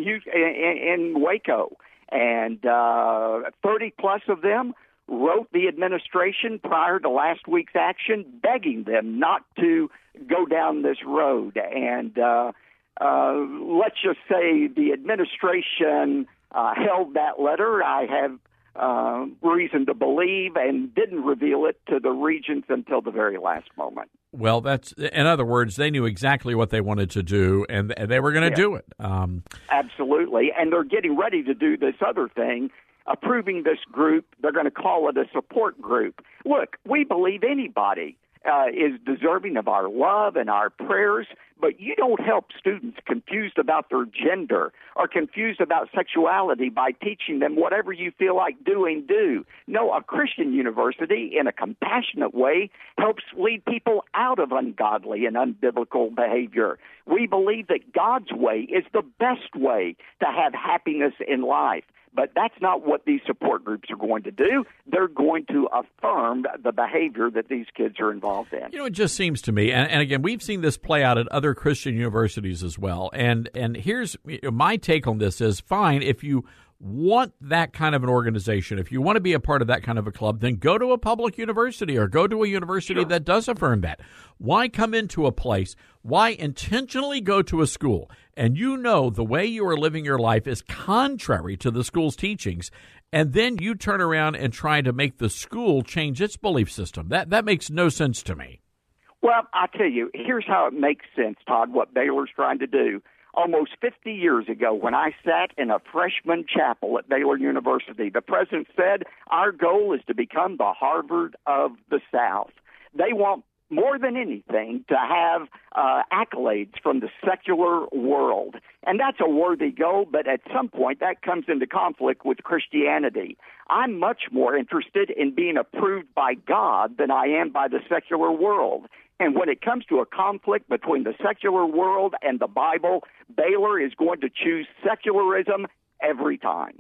in, in Waco, and uh, thirty plus of them wrote the administration prior to last week's action, begging them not to go down this road. And uh, uh, let's just say the administration uh, held that letter. I have uh, reason to believe, and didn't reveal it to the regents until the very last moment. Well, that's, in other words, they knew exactly what they wanted to do, and they were going to yeah. do it. Um, Absolutely. And they're getting ready to do this other thing, approving this group. They're going to call it a support group. Look, we believe anybody uh, is deserving of our love and our prayers, but you don't help students confused about their gender or confused about sexuality by teaching them whatever you feel like doing, do. No, a Christian university, in a compassionate way, helps lead people out of ungodly and unbiblical behavior. We believe that God's way is the best way to have happiness in life. But that's not what these support groups are going to do. They're going to affirm the behavior that these kids are involved in. You know, it just seems to me, and, and again, we've seen this play out at other Christian universities as well. And and here's my take on this is, fine, if you want that kind of an organization, if you want to be a part of that kind of a club, then go to a public university or go to a university sure. that does affirm that. Why come into a place? Why intentionally go to a school and you know the way you are living your life is contrary to the school's teachings, and then you turn around and try to make the school change its belief system? That that makes no sense to me. Well, I tell you, here's how it makes sense, Todd, what Baylor's trying to do. Almost fifty years ago, when I sat in a freshman chapel at Baylor University, the president said, our goal is to become the Harvard of the South. They want, more than anything, to have uh, accolades from the secular world. And that's a worthy goal, but at some point that comes into conflict with Christianity. I'm much more interested in being approved by God than I am by the secular world. And when it comes to a conflict between the secular world and the Bible, Baylor is going to choose secularism every time.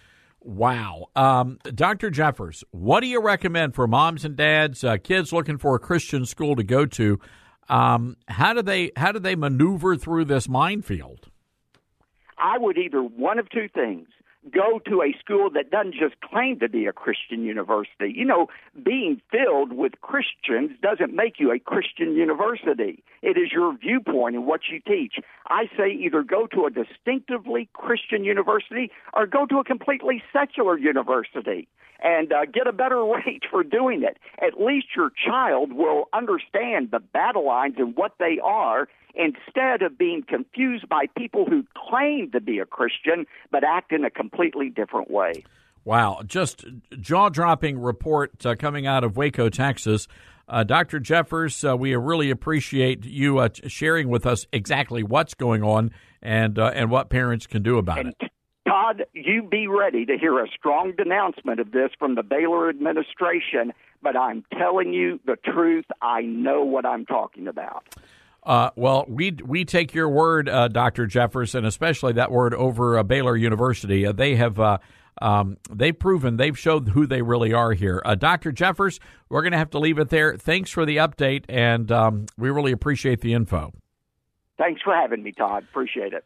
Wow. Um, Doctor Jeffers, what do you recommend for moms and dads, uh, kids looking for a Christian school to go to? Um, how do they how do they maneuver through this minefield? I would either one of two things. Go to a school that doesn't just claim to be a Christian university. You know, being filled with Christians doesn't make you a Christian university. It is your viewpoint and what you teach. I say either go to a distinctively Christian university or go to a completely secular university and uh, get a better rate for doing it. At least your child will understand the battle lines and what they are, instead of being confused by people who claim to be a Christian but act in a completely different way. Wow. Just jaw-dropping report uh, coming out of Waco, Texas. Uh, Doctor Jeffers, uh, we really appreciate you uh, sharing with us exactly what's going on and uh, and what parents can do about and, it. Todd, you be ready to hear a strong denouncement of this from the Baylor administration, but I'm telling you the truth. I know what I'm talking about. Uh, well, we we take your word, uh, Doctor Jeffers, and especially that word over uh, Baylor University. Uh, they have uh, um, they've proven, they've showed who they really are here. Uh, Doctor Jeffers, we're going to have to leave it there. Thanks for the update, and um, we really appreciate the info. Thanks for having me, Todd. Appreciate it.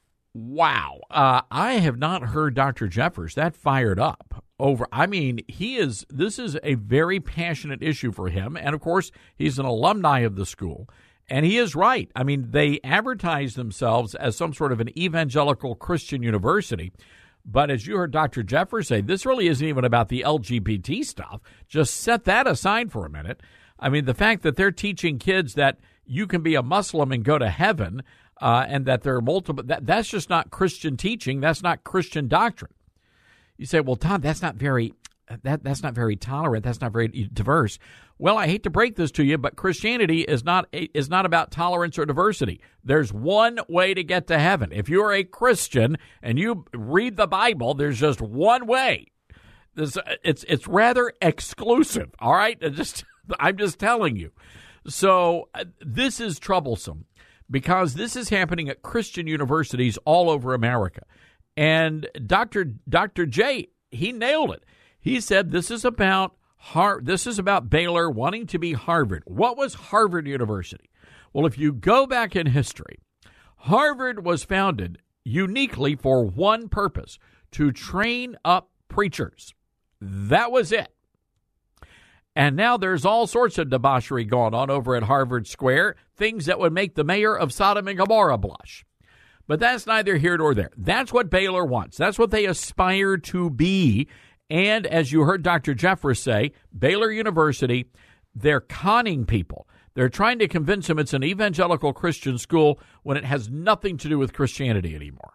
Wow. Uh, I have not heard Doctor Jeffers that fired up over. I mean, he is. This is a very passionate issue for him, and of course, he's an alumni of the school. And he is right. I mean, they advertise themselves as some sort of an evangelical Christian university. But as you heard Doctor Jeffers say, this really isn't even about the L G B T stuff. Just set that aside for a minute. I mean, the fact that they're teaching kids that you can be a Muslim and go to heaven, uh, and that there are multiple. That, that's just not Christian teaching. That's not Christian doctrine. You say, well, Tom, that's not very that that's not very tolerant. That's not very diverse. Well, I hate to break this to you, but Christianity is not is not about tolerance or diversity. There's one way to get to heaven. If you're a Christian and you read the Bible, there's just one way. This, it's it's rather exclusive. All right, just I'm just telling you. So uh, this is troublesome because this is happening at Christian universities all over America. And Doctor Doctor J, he nailed it. He said this is about Har- this is about Baylor wanting to be Harvard. What was Harvard University? Well, if you go back in history, Harvard was founded uniquely for one purpose, to train up preachers. That was it. And now there's all sorts of debauchery going on over at Harvard Square, things that would make the mayor of Sodom and Gomorrah blush. But that's neither here nor there. That's what Baylor wants. That's what they aspire to be. And as you heard Doctor Jeffress say, Baylor University, they're conning people. They're trying to convince them it's an evangelical Christian school when it has nothing to do with Christianity anymore.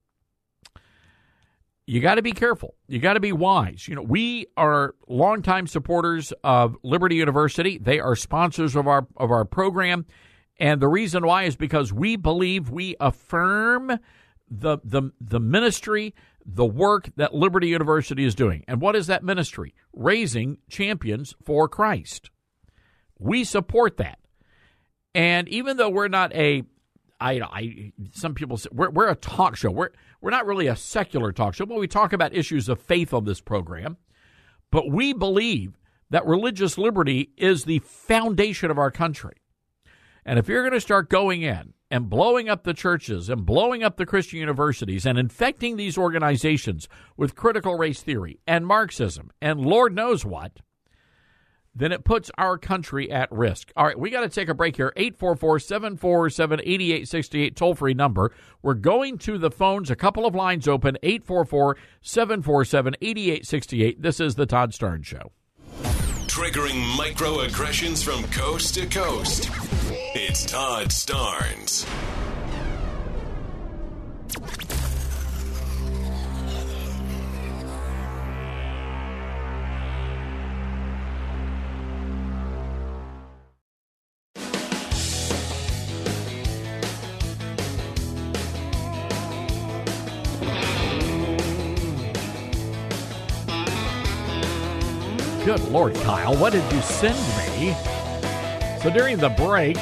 You got to be careful. You got to be wise. You know, we are longtime supporters of Liberty University. They are sponsors of our of our program. And the reason why is because we believe we affirm the the the ministry, the work that Liberty University is doing. And what is that ministry? Raising champions for Christ. We support that. And even though we're not a, I, I some people say, we're, we're a talk show. We're, we're not really a secular talk show, but we talk about issues of faith on this program. But we believe that religious liberty is the foundation of our country. And if you're going to start going in and blowing up the churches and blowing up the Christian universities and infecting these organizations with critical race theory and Marxism and Lord knows what, then it puts our country at risk. All right, we got to take a break here. eight four four, seven four seven, eight eight six eight, toll-free number. We're going to the phones, a couple of lines open, eight four four, seven four seven, eight eight six eight. This is the Todd Starnes Show. Triggering microaggressions from coast to coast. It's Todd Starnes. Good Lord, Kyle, what did you send me? So during the break,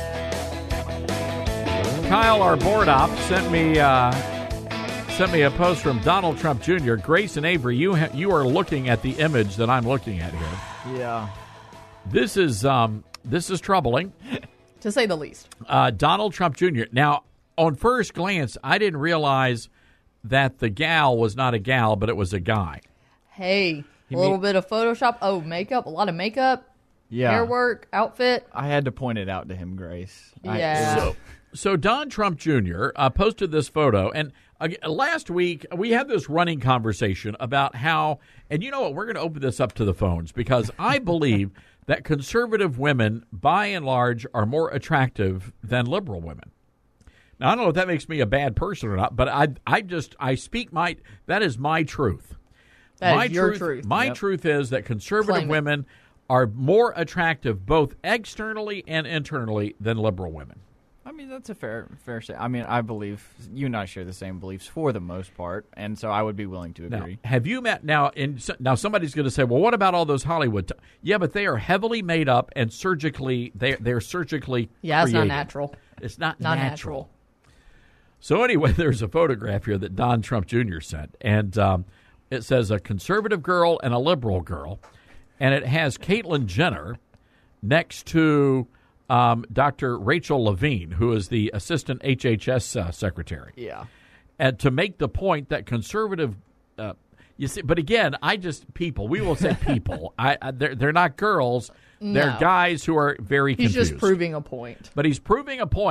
Kyle, our board op, sent me uh, sent me a post from Donald Trump Junior Grace and Avery, you ha- you are looking at the image that I'm looking at here. Yeah, this is um, this is troubling, to say the least. Uh, Donald Trump Junior Now, on first glance, I didn't realize that the gal was not a gal, but it was a guy. Hey. A little bit of Photoshop. Oh, makeup. A lot of makeup. Yeah. Hair work. Outfit. I had to point it out to him, Grace. Yeah. I, so, so Don Trump Junior uh, posted this photo. And uh, last week, we had this running conversation about how, and you know what, we're going to open this up to the phones because I believe that conservative women, by and large, are more attractive than liberal women. Now, I don't know if that makes me a bad person or not, but I, I just, I speak my, that is my truth. That my is your truth, truth. My Yep. truth is that conservative Claim it. women are more attractive both externally and internally than liberal women. I mean, that's a fair fair say. I mean, I believe you and I share the same beliefs for the most part, and so I would be willing to agree. Now, have you met now? In now, somebody's going to say, "Well, what about all those Hollywood?" T-? Yeah, but they are heavily made up and surgically they they're surgically Yeah, it's created. not natural. It's not, Not natural. natural. So anyway, there's a photograph here that Don Trump Junior sent, and um, it says a conservative girl and a liberal girl, and it has Caitlyn Jenner next to um, Doctor Rachel Levine, who is the assistant H H S uh, secretary. Yeah. And to make the point that conservative, uh, you see, but again, I just people. We will say people. I, I they're they're not girls. They're No. guys who are very He's confused. just proving a point. But he's proving a point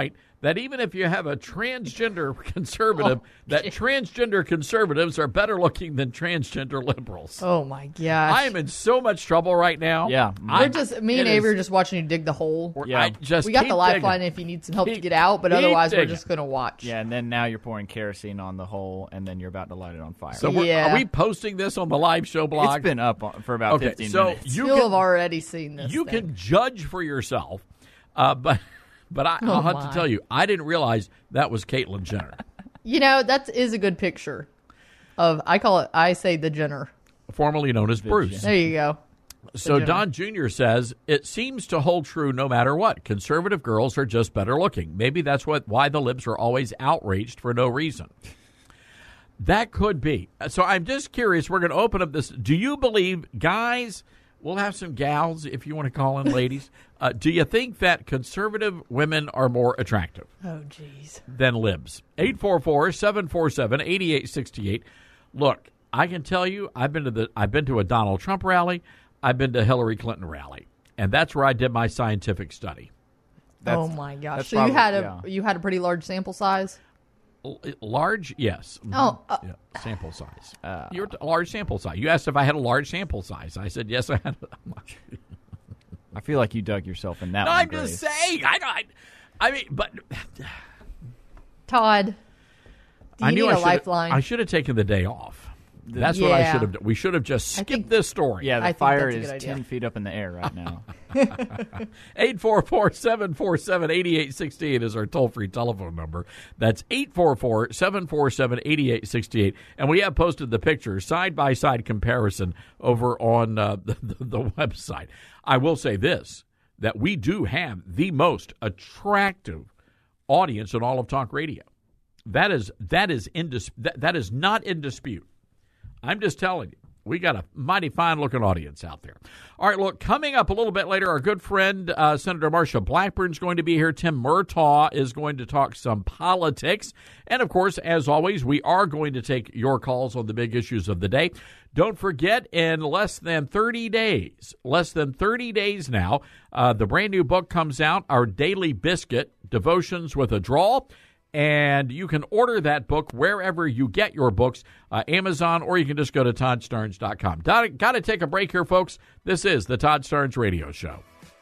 that even if you have a transgender conservative, Oh, that transgender conservatives are better looking than transgender liberals. Oh my gosh! I am in so much trouble right now. Yeah. I, We're just me and it Avery is- are just watching you dig the hole. Yeah. I just We got keep the lifeline digging. if you need some help to Keep- get out, but keep otherwise we're digging. just gonna watch. Yeah, and then now you're pouring kerosene on the hole, and then you're about to light it on fire. So we're, Yeah. are we posting this on the live show blog? It's been up on, for about okay, fifteen so minutes. you You'll can, have already seen this. you thing. can judge for yourself, uh, but but I, Oh, I'll have my. to tell you, I didn't realize that was Caitlyn Jenner, You know, that is a good picture of. I call it. I say the Jenner. formerly known as Bruce. There you go. So Jenner. Don Junior says it seems to hold true no matter what. Conservative girls are just better looking. Maybe that's what why the libs are always outraged for no reason. That could be. So I'm just curious. We're going to open up this. Do you believe, guys? We'll have some gals if you want to call in, ladies. Uh, do you think that conservative women are more attractive Oh, jeez. than libs? eight four four, seven four seven, eight eight six eight. Look, I can tell you, I've been to the I've been to a Donald Trump rally. I've been to a Hillary Clinton rally, and that's where I did my scientific study. Oh my gosh! that's So probably- you had a yeah. you had a pretty large sample size. L- Large, yes. Mhm. Oh, uh, Yeah, sample size. You're a large sample size. You asked if I had a large sample size. I said yes. I had. I feel like you dug yourself in that No, one, I'm Grace. just saying. I, I, I mean, but Todd, do you I knew need I a should. lifeline? I should have taken the day off. That's what I Yeah. should have done. We should have just I skipped think- this story. Yeah, the I think fire that's a is good idea. ten feet up in the air right now. eight four four, seven four seven, eight eight six eight is our toll-free telephone number. That's eight four four, seven four seven, eight eight six eight. And we have posted the picture, side-by-side comparison, over on uh, the, the, the website. I will say this, that we do have the most attractive audience in all of talk radio. That is that is in dis- that, that is not in dispute. I'm just telling you, we got a mighty fine-looking audience out there. All right, look, coming up a little bit later, our good friend uh, Senator Marsha Blackburn is going to be here. Tim Murtaugh is going to talk some politics. And, of course, as always, we are going to take your calls on the big issues of the day. Don't forget, in less than thirty days, less than thirty days now, uh, the brand new book comes out, Our Daily Biscuit, Devotions with a Draw. And you can order that book wherever you get your books, uh, Amazon, or you can just go to Todd Starnes dot com. Got to take a break here, folks. This is the Todd Starnes Radio Show.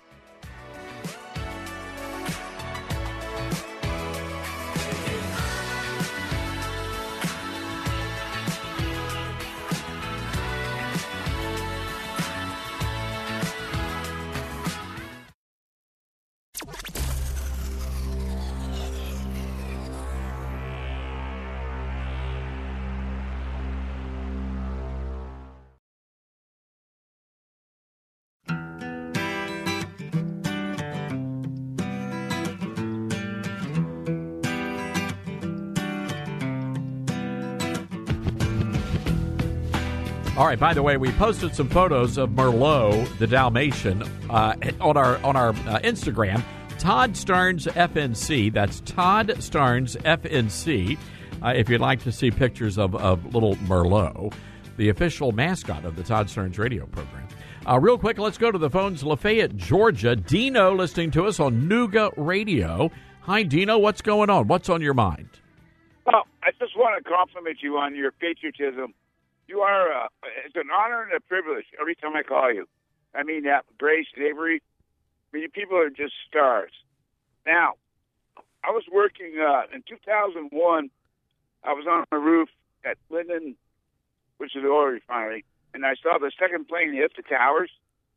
All right. By the way, we posted some photos of Merlot, the Dalmatian, uh, on our on our uh, Instagram. Todd Starnes F N C. That's Todd Starnes F N C. Uh, if you'd like to see pictures of, of little Merlot, the official mascot of the Todd Starnes radio program. Uh, real quick, let's go to the phones. Lafayette, Georgia. Dino listening to us on Nuga Radio. Hi, Dino. What's going on? What's on your mind? Oh, I just want to compliment you on your patriotism. You are, uh, it's an honor and a privilege every time I call you. I mean that, Grace, Avery. I mean, you people are just stars. Now, I was working uh, in two thousand one. I was on a roof at Linden, which is the oil refinery, and I saw the second plane hit the towers,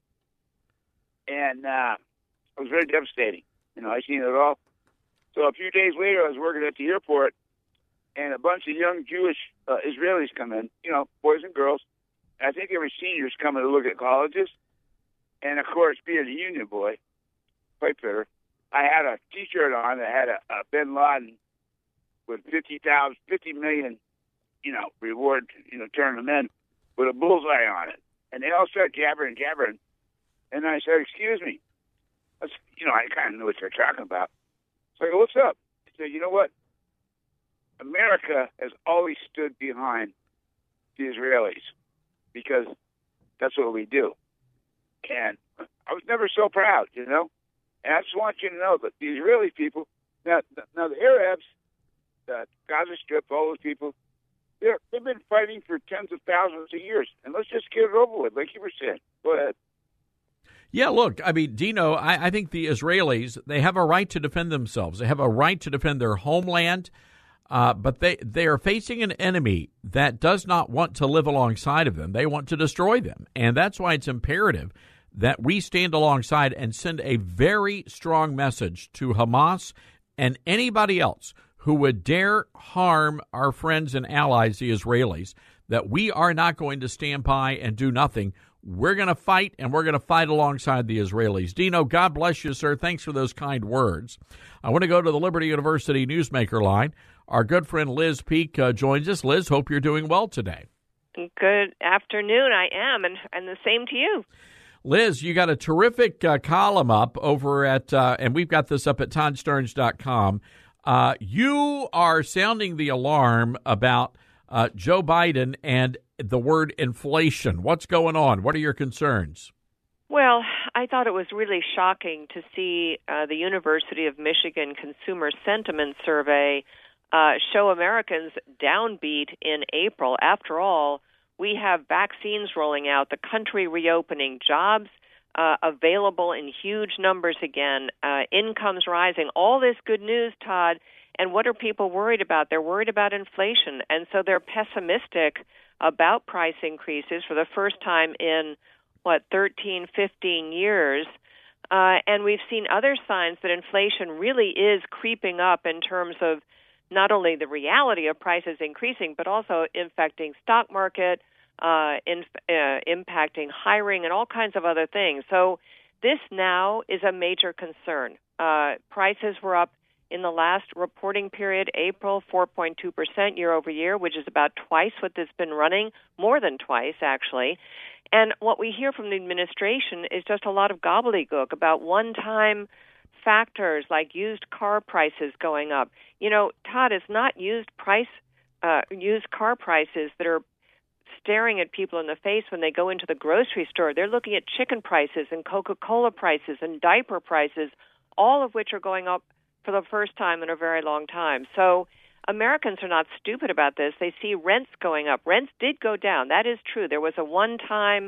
and uh, it was very devastating. You know, I seen it all. So a few days later, I was working at the airport, and a bunch of young Jewish uh, Israelis come in, you know, boys and girls. And I think they were seniors coming to look at colleges. And, of course, being a union boy, pipe fitter, I had a T-shirt on that had a, a Bin Laden with fifty thousand, fifty million, you know, reward, you know, turn them in with a bullseye on it. And they all started jabbering, jabbering. And I said, excuse me. I said, you know, I kind of knew what they're talking about. So I go, what's up? He said, you know what? America has always stood behind the Israelis because that's what we do. And I was never so proud, you know? And I just want you to know that the Israeli people Now, now the Arabs, uh, Gaza Strip, all those people, they're, they've been fighting for tens of thousands of years, and let's just get it over with, like you were saying. Go ahead. Yeah, look, I mean, Dino, I, I think the Israelis, they have a right to defend themselves. They have a right to defend their homeland, uh, but they, they are facing an enemy that does not want to live alongside of them. They want to destroy them, and that's why it's imperative that we stand alongside and send a very strong message to Hamas and anybody else who would dare harm our friends and allies, the Israelis, that we are not going to stand by and do nothing. We're going to fight, and we're going to fight alongside the Israelis. Dino, God bless you, sir. Thanks for those kind words. I want to go to the Liberty University Newsmaker line. Our good friend Liz Peek uh, joins us. Liz, hope you're doing well today. Good afternoon. I am, and, and the same to you. Liz, you got a terrific uh, column up over at, uh, and we've got this up at todd stearns dot com. Uh, you are sounding the alarm about uh, Joe Biden and the word inflation. What's going on? What are your concerns? Well, I thought it was really shocking to see uh, the University of Michigan Consumer Sentiment Survey uh, show Americans downbeat in April. After all, we have vaccines rolling out, the country reopening, jobs uh, available in huge numbers again, uh, incomes rising, all this good news, Todd. And what are people worried about? They're worried about inflation, and so they're pessimistic about price increases for the first time in, what, thirteen, fifteen years. Uh, and we've seen other signs that inflation really is creeping up in terms of not only the reality of prices increasing, but also infecting stock market, uh, in, uh, impacting hiring, and all kinds of other things. So this now is a major concern. Uh, prices were up in the last reporting period, April, four point two percent year over year, which is about twice what this has been running, more than twice, actually. And what we hear from the administration is just a lot of gobbledygook about one-time factors like used car prices going up. You know, Todd, it's not used price, uh, used car prices that are staring at people in the face when they go into the grocery store. They're looking at chicken prices and Coca-Cola prices and diaper prices, all of which are going up for the first time in a very long time. So Americans are not stupid about this. They see rents going up. Rents did go down. That is true. There was a one-time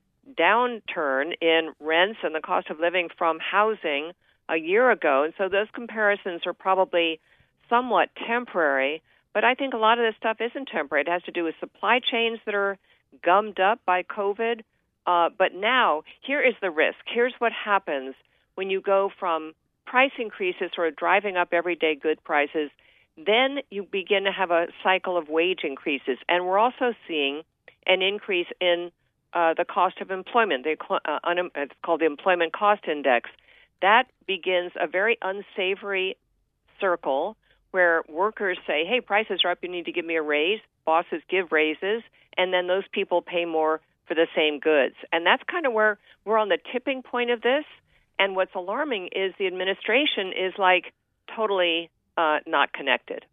downturn in rents and the cost of living from housing a year ago. And so those comparisons are probably somewhat temporary. But I think a lot of this stuff isn't temporary. It has to do with supply chains that are gummed up by COVID. Uh, but now, here is the risk. Here's what happens when you go from price increases sort of driving up everyday good prices, then you begin to have a cycle of wage increases. And we're also seeing an increase in uh, the cost of employment. The, uh, un- it's called the Employment Cost Index. That begins a very unsavory circle where workers say, hey, prices are up, you need to give me a raise. Bosses give raises, and then those people pay more for the same goods. And that's kind of where we're on the tipping point of this. And what's alarming is the administration is like totally uh, not connected.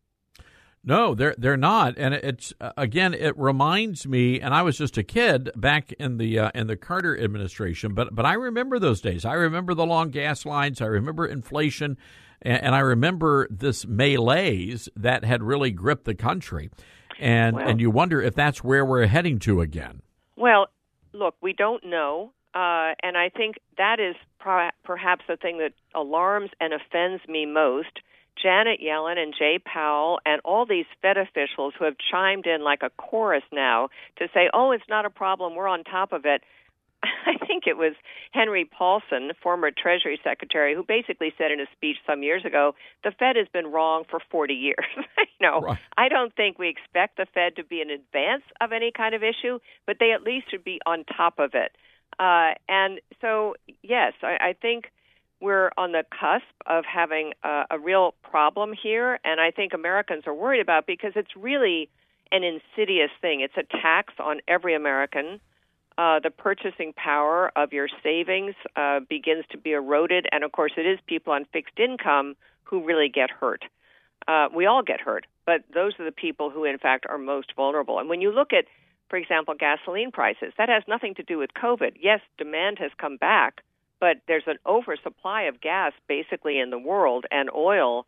No, they're they're not, and it's uh, again. It reminds me, and I was just a kid back in the uh, in the Carter administration, but but I remember those days. I remember the long gas lines. I remember inflation, and, and I remember this malaise that had really gripped the country, and well, and you wonder if that's where we're heading to again. Well, look, we don't know. Uh, and I think that is per- perhaps the thing that alarms and offends me most. Janet Yellen and Jay Powell and all these Fed officials who have chimed in like a chorus now to say, oh, it's not a problem, we're on top of it. I think it was Henry Paulson, former Treasury Secretary, who basically said in a speech some years ago, the Fed has been wrong for forty years. you know, right. I don't think we expect the Fed to be in advance of any kind of issue, but they at least should be on top of it. Uh, and so, yes, I, I think we're on the cusp of having a, a real problem here, and I think Americans are worried about it because it's really an insidious thing. It's a tax on every American. Uh, the purchasing power of your savings uh, begins to be eroded, and, of course, it is people on fixed income who really get hurt. Uh, we all get hurt, but those are the people who, in fact, are most vulnerable. And when you look at, for example, gasoline prices, that has nothing to do with COVID. Yes, demand has come back, but there's an oversupply of gas basically in the world and oil,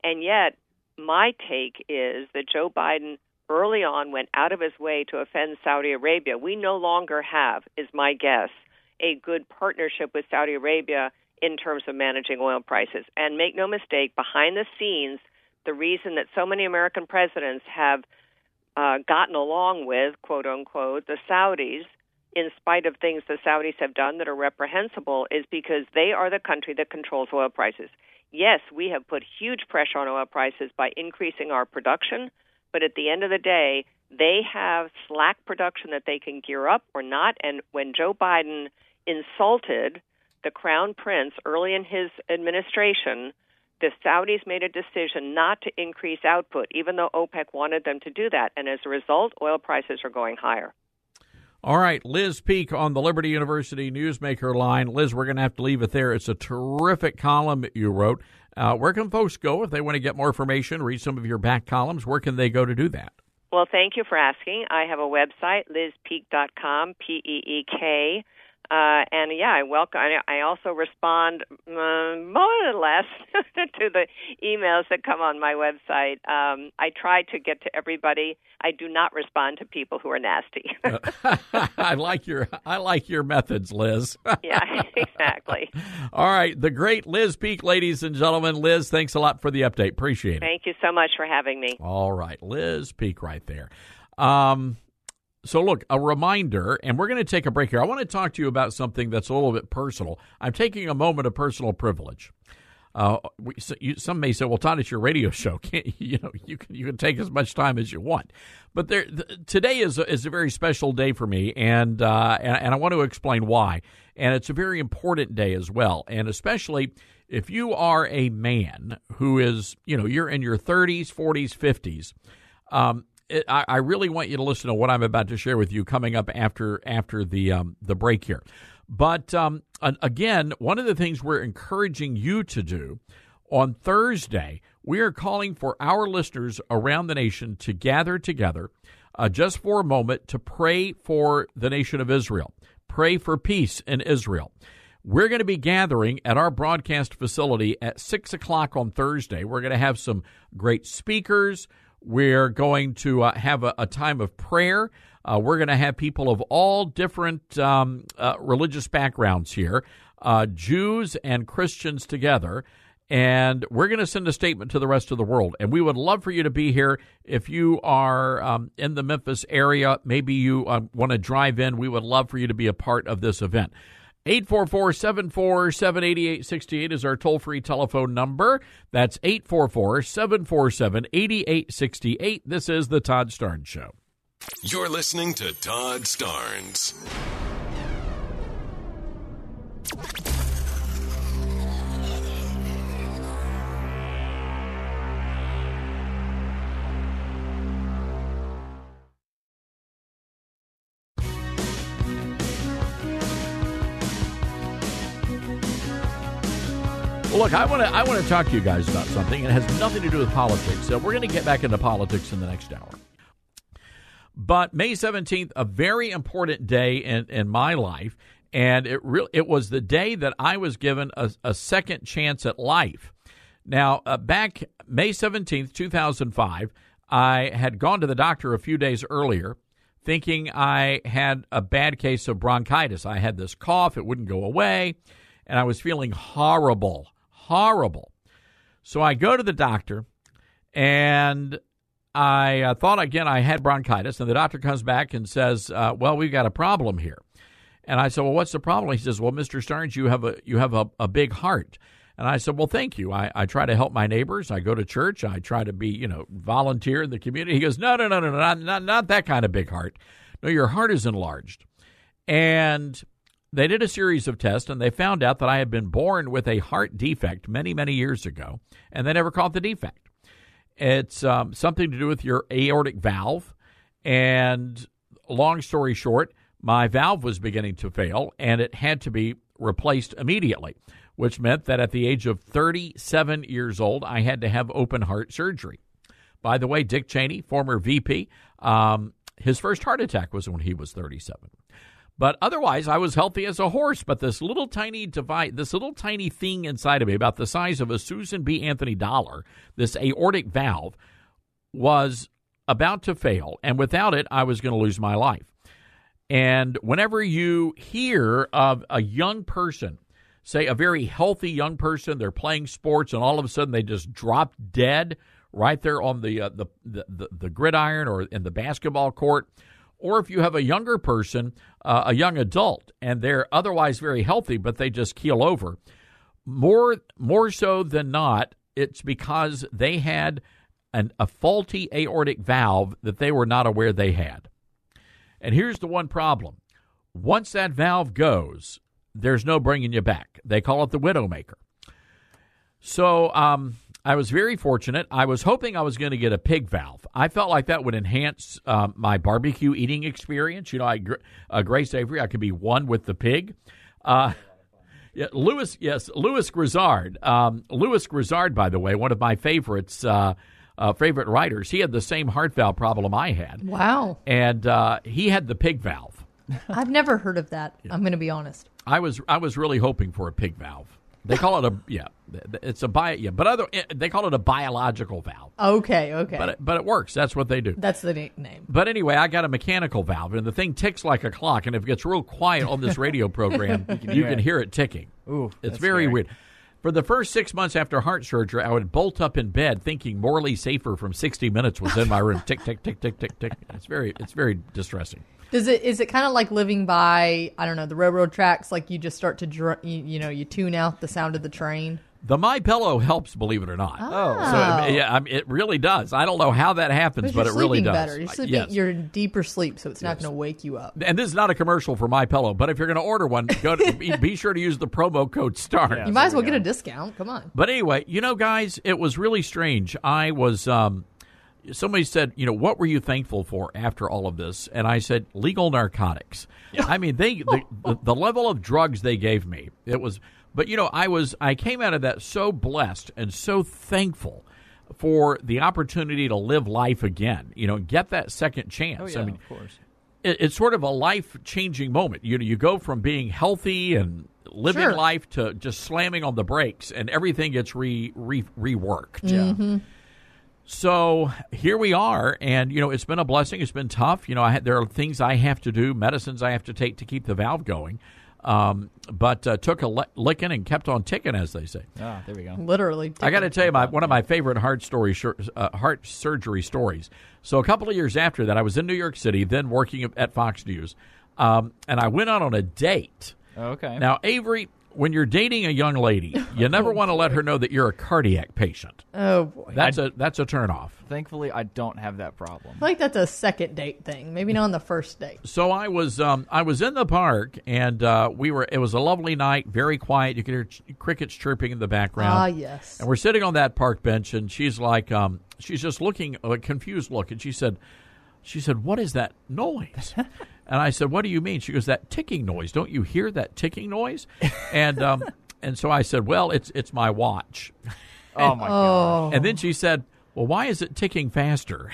And yet, my take is that Joe Biden early on went out of his way to offend Saudi Arabia. We no longer have, is my guess, a good partnership with Saudi Arabia in terms of managing oil prices. And make no mistake, behind the scenes, the reason that so many American presidents have uh, gotten along with, quote unquote, the Saudis, in spite of things the Saudis have done that are reprehensible, is because they are the country that controls oil prices. Yes, we have put huge pressure on oil prices by increasing our production, but at the end of the day, they have slack production that they can gear up or not. And when Joe Biden insulted the Crown Prince early in his administration, the Saudis made a decision not to increase output, even though OPEC wanted them to do that. And as a result, oil prices are going higher. All right, Liz Peek on the Liberty University Newsmaker line. Liz, we're going to have to leave it there. It's a terrific column that you wrote. Uh, where can folks go if they want to get more information, read some of your back columns? Where can they go to do that? Well, thank you for asking. I have a website, liz peek dot com, P E E K. Uh, and, yeah, I welcome. I also respond uh, more or less to the emails that come on my website. Um, I try to get to everybody. I do not respond to people who are nasty. I like your I like your methods, Liz. Yeah, exactly. All right, the great Liz Peek, ladies and gentlemen. Liz, thanks a lot for the update. Appreciate it. Thank you so much for having me. All right, Liz Peek right there. Um, so, look, a reminder, and we're going to take a break here. I want to talk to you about something that's a little bit personal. I'm taking a moment of personal privilege. Uh, we, so you, some may say, "Well, Todd, it's your radio show. Can't, you know, you can you can take as much time as you want." But there, th- today is a, is a very special day for me, and, uh, and and I want to explain why. And it's a very important day as well, and especially if you are a man who is, you know, you're in your thirties, forties, fifties. Um, it, I, I really want you to listen to what I'm about to share with you coming up after after the um, the break here. But um, again, one of the things we're encouraging you to do on Thursday, we are calling for our listeners around the nation to gather together uh, just for a moment to pray for the nation of Israel, pray for peace in Israel. We're going to be gathering at our broadcast facility at six o'clock on Thursday. We're going to have some great speakers. We're going to uh, have a, a time of prayer. Uh, we're going to have people of all different um, uh, religious backgrounds here, uh, Jews and Christians together, and we're going to send a statement to the rest of the world. And we would love for you to be here. If you are um, in the Memphis area, maybe you uh, want to drive in, we would love for you to be a part of this event. eight four four, seven four seven, eight eight six eight is our toll-free telephone number. That's eight four four, seven four seven, eight eight six eight. This is The Todd Starnes Show. You're listening to Todd Starnes. Well, look, I want to I want to talk to you guys about something. It has nothing to do with politics. So we're going to get back into politics in the next hour. But May seventeenth, a very important day in, in my life, and it re- it was the day that I was given a, a second chance at life. Now, uh, back May seventeenth, two thousand five, I had gone to the doctor a few days earlier thinking I had a bad case of bronchitis. I had this cough, it wouldn't go away, and I was feeling horrible, horrible. So I go to the doctor, and I uh, thought, again, I had bronchitis, and the doctor comes back and says, uh, well, we've got a problem here. And I said, well, what's the problem? He says, well, Mister Starnes, you have a you have a, a big heart. And I said, well, thank you. I, I try to help my neighbors. I go to church. I try to be, you know, volunteer in the community. He goes, no, no, no, no, not, not, not that kind of big heart. No, your heart is enlarged. And they did a series of tests, and they found out that I had been born with a heart defect many, many years ago, and they never caught the defect. It's um, something to do with your aortic valve, and long story short, my valve was beginning to fail, and it had to be replaced immediately, which meant that at the age of thirty-seven years old, I had to have open heart surgery. By the way, Dick Cheney, former V P, um, his first heart attack was when he was thirty-seven. But otherwise, I was healthy as a horse. But this little tiny device, this little tiny thing inside of me, about the size of a Susan B. Anthony dollar, this aortic valve, was about to fail. And without it, I was going to lose my life. And whenever you hear of a young person, say a very healthy young person, they're playing sports, and all of a sudden they just drop dead right there on the uh, the, the, the the gridiron or in the basketball court, or if you have a younger person, uh, a young adult, and they're otherwise very healthy, but they just keel over, more more so than not, it's because they had an, a faulty aortic valve that they were not aware they had. And here's the one problem. Once that valve goes, there's no bringing you back. They call it the widowmaker. So um, I was very fortunate. I was hoping I was going to get a pig valve. I felt like that would enhance um, my barbecue eating experience. You know, I, uh, Grace Avery, I could be one with the pig. Uh, yeah, Louis, yes, Louis Grizzard. Um, Louis Grizzard, by the way, one of my favorites, uh, uh, favorite writers. He had the same heart valve problem I had. Wow. And uh, he had the pig valve. I've never heard of that. Yeah. I'm going to be honest. I was I was really hoping for a pig valve. They call it a yeah, it's a bio yeah, but other they call it a biological valve. Okay, okay. But it, but it works. That's what they do. That's the name. But anyway, I got a mechanical valve, and the thing ticks like a clock. And if it gets real quiet on this radio program, you, can, you can hear it ticking. Ooh, it's very scary. weird. For the first six months after heart surgery, I would bolt up in bed thinking Morley Safer from sixty minutes was in my room. Tick, tick, tick, tick, tick, tick. It's very, it's very distressing. Does it? Is it kind of like living by, I don't know, the railroad tracks? Like you just start to, dr- you, you know, you tune out the sound of the train? The MyPillow helps, believe it or not. Oh. So yeah, I mean, it really does. I don't know how that happens, but, but it really does. Better. You're sleeping yes. You're in deeper sleep, so it's yes. not going to wake you up. And this is not a commercial for MyPillow, but if you're going to order one, go to, be, be sure to use the promo code STAR. Yeah, you might as well we get a discount. Come on. But anyway, you know, guys, it was really strange. I was, um, somebody said, you know, what were you thankful for after all of this? And I said, legal narcotics. Yeah. I mean, they the, the, the level of drugs they gave me, it was... But, you know, I was I came out of that so blessed and so thankful for the opportunity to live life again, you know, get that second chance. Oh, yeah, I mean, of course. It, it's sort of a life-changing moment. You know, you go from being healthy and living sure. life to just slamming on the brakes, and everything gets re, re reworked. Mm-hmm. So here we are, and, you know, it's been a blessing. It's been tough. You know, I had, there are things I have to do, medicines I have to take to keep the valve going. Um, but uh, took a le- licking and kept on ticking, as they say. Ah, there we go. Literally. I got to tell you, my, one of my favorite heart story, uh, heart surgery stories. So a couple of years after that, I was in New York City, then working at Fox News, um, and I went out on a date. Okay. Now, Avery, when you're dating a young lady, you never oh, want to let her know that you're a cardiac patient. Oh, boy. That's a that's a turnoff. Thankfully, I don't have that problem. I feel like that's a second date thing. Maybe not on the first date. So I was um, I was in the park, and uh, we were. It was a lovely night, very quiet. You could hear ch- crickets chirping in the background. Ah, yes. And we're sitting on that park bench, and she's like, um, she's just looking a confused look, and she said, she said, "What is that noise?" And I said, "What do you mean?" She goes, "That ticking noise. Don't you hear that ticking noise?" And um, and so I said, "Well, it's it's my watch." Oh my oh. god! And then she said, "Well, why is it ticking faster?"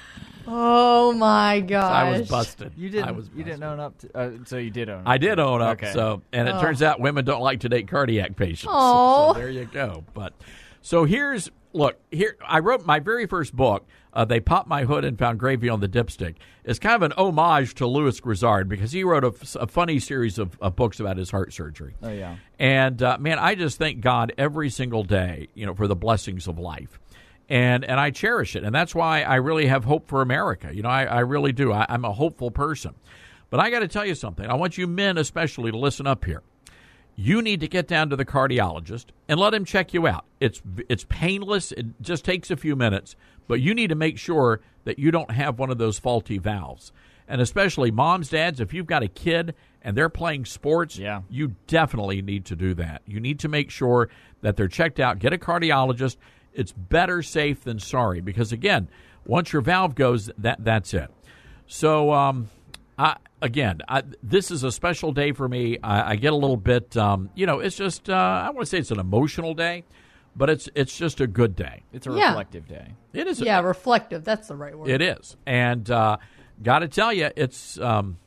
Oh my gosh! I was busted. You didn't. I was busted. You didn't own up to. Uh, so you did own. up I did to own up. Okay. So, and it Oh. turns out women don't like to date cardiac patients. Oh. So, so there you go. But so here's look here. I wrote my very first book. Uh, they popped my hood and found gravy on the dipstick. It's kind of an homage to Louis Grizzard because he wrote a, a funny series of, of books about his heart surgery. Oh yeah. And uh, man, I just thank God every single day, you know, for the blessings of life. And and I cherish it. And that's why I really have hope for America. You know, I, I really do. I, I'm a hopeful person. But I got to tell you something. I want you men especially to listen up here. You need to get down to the cardiologist and let him check you out. It's it's painless. It just takes a few minutes. But you need to make sure that you don't have one of those faulty valves. And especially moms, dads, if you've got a kid and they're playing sports, yeah. you definitely need to do that. You need to make sure that they're checked out. Get a cardiologist. It's better safe than sorry because, again, once your valve goes, that that's it. So, um, I, again, I, this is a special day for me. I, I get a little bit, um, you know, it's just, uh, I want to say it's an emotional day, but it's it's just a good day. It's a Yeah. reflective day. It is. Yeah, reflective. That's the right word. It is. And uh, got to tell you, it's um,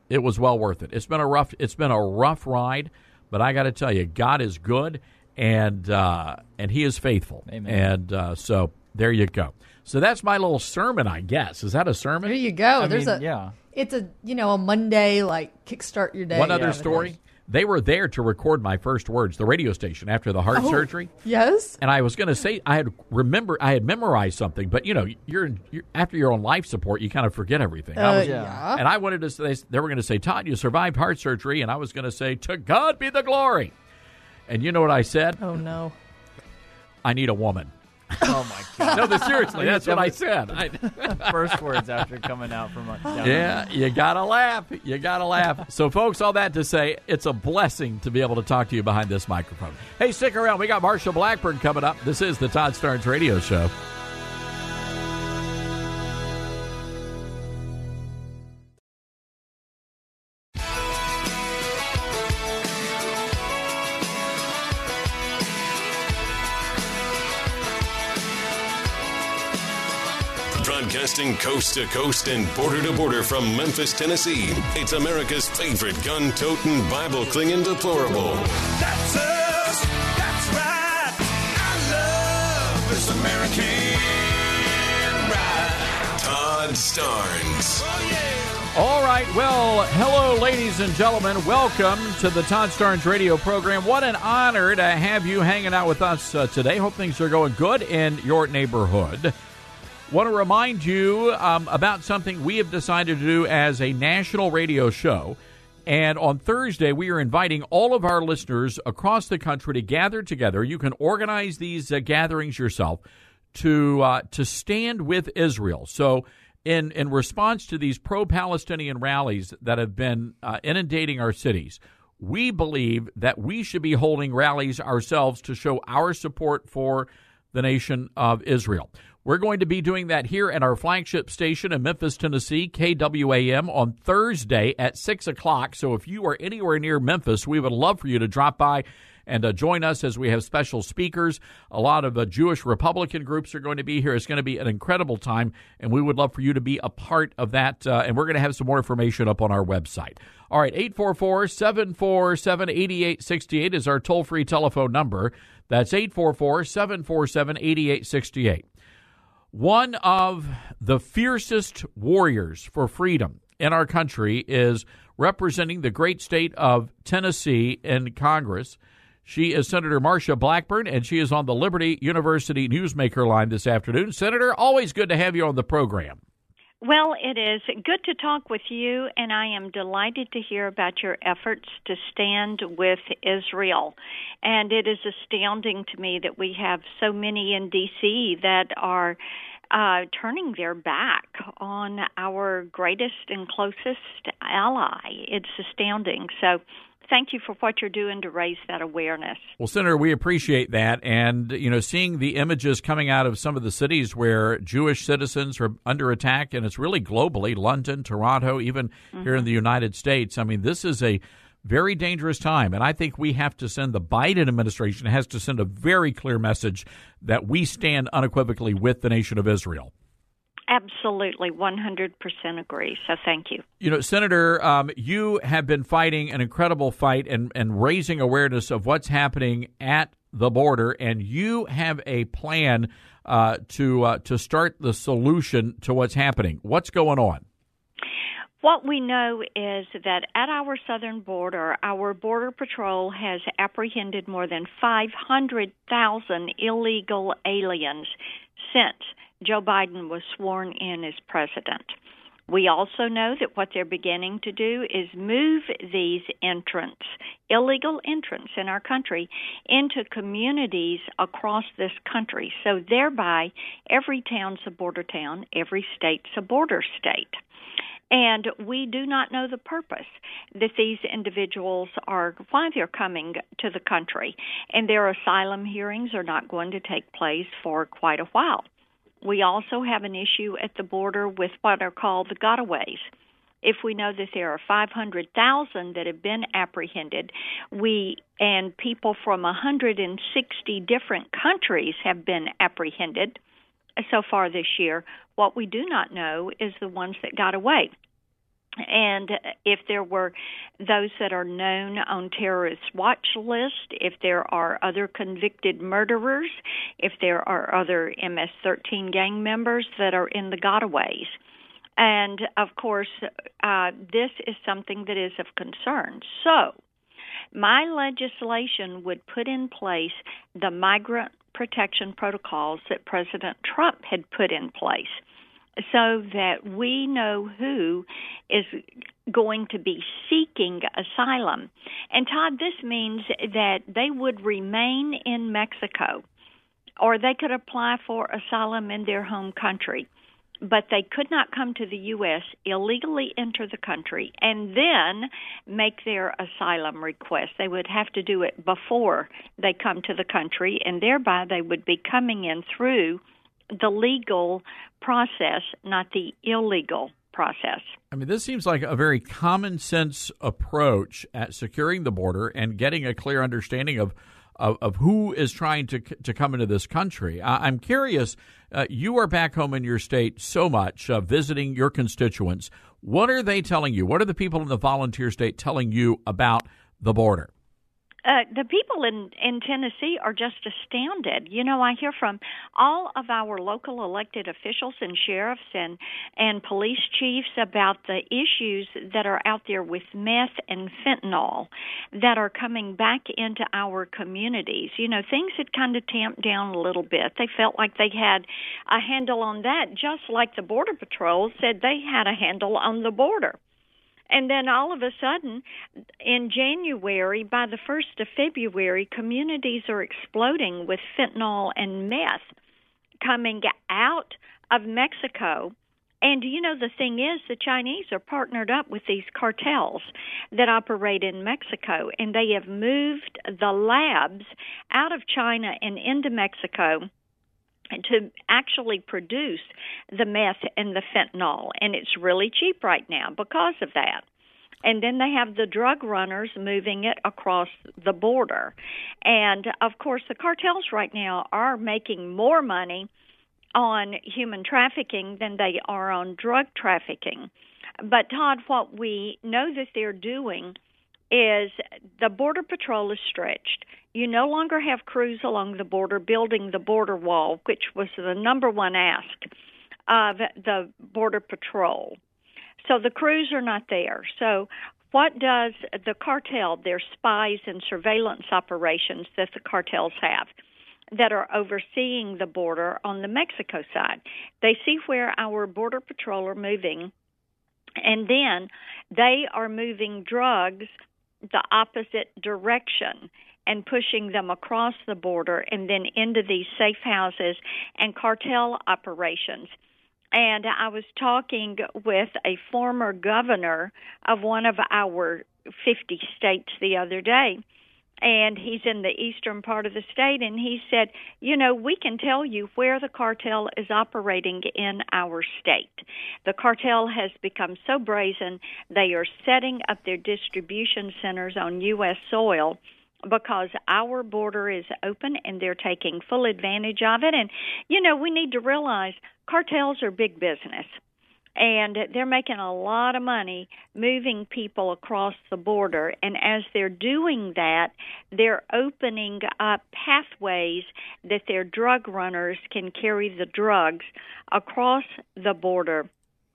it was well worth it. It's been a rough it's been a rough ride, but I got to tell you, God is good, and uh, and He is faithful. Amen. And uh, so there you go. So that's my little sermon, I guess. Is that a sermon? There you go. I There's mean, a yeah. It's a you know a Monday like kickstart your day. One other kind of story. thing. They were there to record my first words, the radio station, after the heart Oh, surgery. Yes. And I was going to say I had remember I had memorized something, but you know, you're, you're after you're on life support, you kind of forget everything. I Uh, was, yeah. And I wanted to say they were going to say, Todd, you survived heart surgery, and I was going to say, to God be the glory. And you know what I said? Oh no. I need a woman. Oh my God! No, but seriously, that's what I said. I, First words after coming out from uh, down yeah, you gotta laugh. You gotta laugh. So, folks, all that to say, it's a blessing to be able to talk to you behind this microphone. Hey, stick around. We got Marsha Blackburn coming up. This is the Todd Starnes Radio Show. Broadcasting coast to coast and border to border from Memphis, Tennessee. It's America's favorite gun-toting, Bible-clinging deplorable. That's us. That's right. I love this American ride. Todd Starnes. Oh, yeah. All right. Well, hello, ladies and gentlemen. Welcome to the Todd Starnes radio program. What an honor to have you hanging out with us uh, today. Hope things are going good in your neighborhood. Want to remind you um, about something we have decided to do as a national radio show. And on Thursday, we are inviting all of our listeners across the country to gather together. You can organize these uh, gatherings yourself to uh, to stand with Israel. So in, in response to these pro-Palestinian rallies that have been uh, inundating our cities, we believe that we should be holding rallies ourselves to show our support for the nation of Israel. We're going to be doing that here at our flagship station in Memphis, Tennessee, K W A M, on Thursday at six o'clock. So if you are anywhere near Memphis, we would love for you to drop by and uh, join us as we have special speakers. A lot of uh, Jewish Republican groups are going to be here. It's going to be an incredible time, and we would love for you to be a part of that. Uh, and we're going to have some more information up on our website. All right, eight four four, seven four seven, eight eight six eight is our toll-free telephone number. That's eight four four, seven four seven, eight eight six eight. One of the fiercest warriors for freedom in our country is representing the great state of Tennessee in Congress. She is Senator Marsha Blackburn, and she is on the Liberty University Newsmaker line this afternoon. Senator, always good to have you on the program. Well, it is good to talk with you, and I am delighted to hear about your efforts to stand with Israel. And it is astounding to me that we have so many in D C that are uh, turning their back on our greatest and closest ally. It's astounding. So thank you for what you're doing to raise that awareness. Well, Senator, we appreciate that. And, you know, seeing the images coming out of some of the cities where Jewish citizens are under attack, and it's really globally, London, Toronto, even mm-hmm. here in the United States. I mean, this is a very dangerous time. And I think we have to send, the Biden administration has to send a very clear message that we stand unequivocally with the nation of Israel. Absolutely, one hundred percent agree. So thank you. You know, Senator, um, you have been fighting an incredible fight and, and raising awareness of what's happening at the border, and you have a plan uh, to uh, to start the solution to what's happening. What's going on? What we know is that at our southern border, our Border Patrol has apprehended more than five hundred thousand illegal aliens since Joe Biden was sworn in as president. We also know that what they're beginning to do is move these entrants, illegal entrants in our country, into communities across this country. So thereby, every town's a border town, every state's a border state. And we do not know the purpose that these individuals are, why they're coming to the country. And their asylum hearings are not going to take place for quite a while. We also have an issue at the border with what are called the gotaways. If we know that there are five hundred thousand that have been apprehended, we and people from one hundred sixty different countries have been apprehended so far this year. What we do not know is the ones that got away. And if there were those that are known on terrorist watch list, if there are other convicted murderers, if there are other M S thirteen gang members that are in the gotaways. And, of course, uh, this is something that is of concern. So my legislation would put in place the migrant protection protocols that President Trump had put in place, so that we know who is going to be seeking asylum. And, Todd, this means that they would remain in Mexico, or they could apply for asylum in their home country, but they could not come to the U S, illegally enter the country, and then make their asylum request. They would have to do it before they come to the country, and thereby they would be coming in through the legal process, not the illegal process. I mean, this seems like a very common sense approach at securing the border and getting a clear understanding of of, of who is trying to to come into this country. I, I'm curious, uh, you are back home in your state so much, uh, visiting your constituents. What are they telling you? What are the people in the volunteer state telling you about the border? Uh, the people in, in Tennessee are just astounded. You know, I hear from all of our local elected officials and sheriffs and, and police chiefs about the issues that are out there with meth and fentanyl that are coming back into our communities. You know, things had kind of tamped down a little bit. They felt like they had a handle on that, just like the Border Patrol said they had a handle on the border. And then all of a sudden, in January, by the first of February, communities are exploding with fentanyl and meth coming out of Mexico. And, you know, the thing is, the Chinese are partnered up with these cartels that operate in Mexico, and they have moved the labs out of China and into Mexico to actually produce the meth and the fentanyl, and it's really cheap right now because of that. And then they have the drug runners moving it across the border. And, of course, the cartels right now are making more money on human trafficking than they are on drug trafficking. But, Todd, what we know that they're doing is the Border Patrol is stretched. You no longer have crews along the border building the border wall, which was the number one ask of the Border Patrol. So the crews are not there. So what does the cartel, their spies and surveillance operations that the cartels have that are overseeing the border on the Mexico side? They see where our Border Patrol are moving, and then they are moving drugs the opposite direction and pushing them across the border and then into these safe houses and cartel operations. And I was talking with a former governor of one of our fifty states the other day, and he's in the eastern part of the state, and he said, you know, we can tell you where the cartel is operating in our state. The cartel has become so brazen, they are setting up their distribution centers on U S soil because our border is open and they're taking full advantage of it. And, you know, we need to realize cartels are big business. And they're making a lot of money moving people across the border. And as they're doing that, they're opening up pathways that their drug runners can carry the drugs across the border.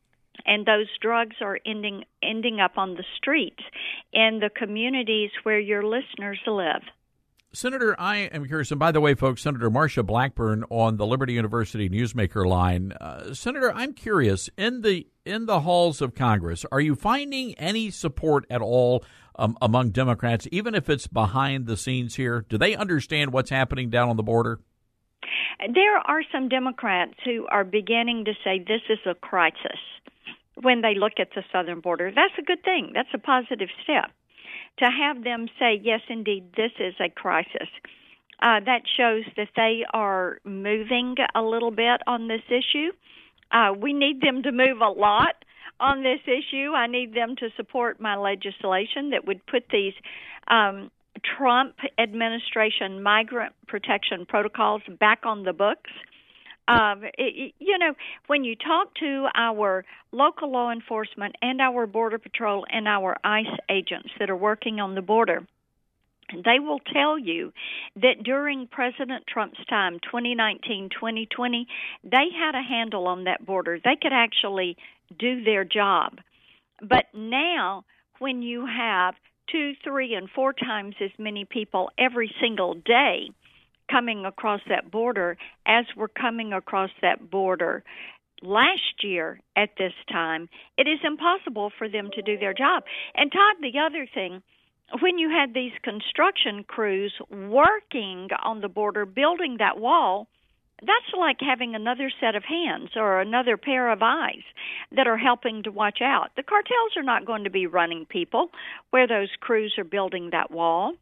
And those drugs are ending ending up on the streets in the communities where your listeners live. Senator, I am curious, and by the way, folks, Senator Marsha Blackburn on the Liberty University Newsmaker line. Uh, Senator, I'm curious, in the in the halls of Congress, are you finding any support at all um, among Democrats, even if it's behind the scenes here? Do they understand what's happening down on the border? There are some Democrats who are beginning to say this is a crisis when they look at the southern border. That's a good thing. That's a positive step. To have them say, yes, indeed, this is a crisis, uh, that shows that they are moving a little bit on this issue. Uh, we need them to move a lot on this issue. I need them to support my legislation that would put these um, Trump administration migrant protection protocols back on the books. Um, it, you know, when you talk to our local law enforcement and our Border Patrol and our ICE agents that are working on the border, they will tell you that during President Trump's time, twenty nineteen, twenty twenty, they had a handle on that border. They could actually do their job. But now, when you have two, three, and four times as many people every single day coming across that border as were coming across that border last year at this time, it is impossible for them to do their job. And Todd, the other thing, when you had these construction crews working on the border, building that wall, that's like having another set of hands or another pair of eyes that are helping to watch out. The cartels are not going to be running people where those crews are building that wall.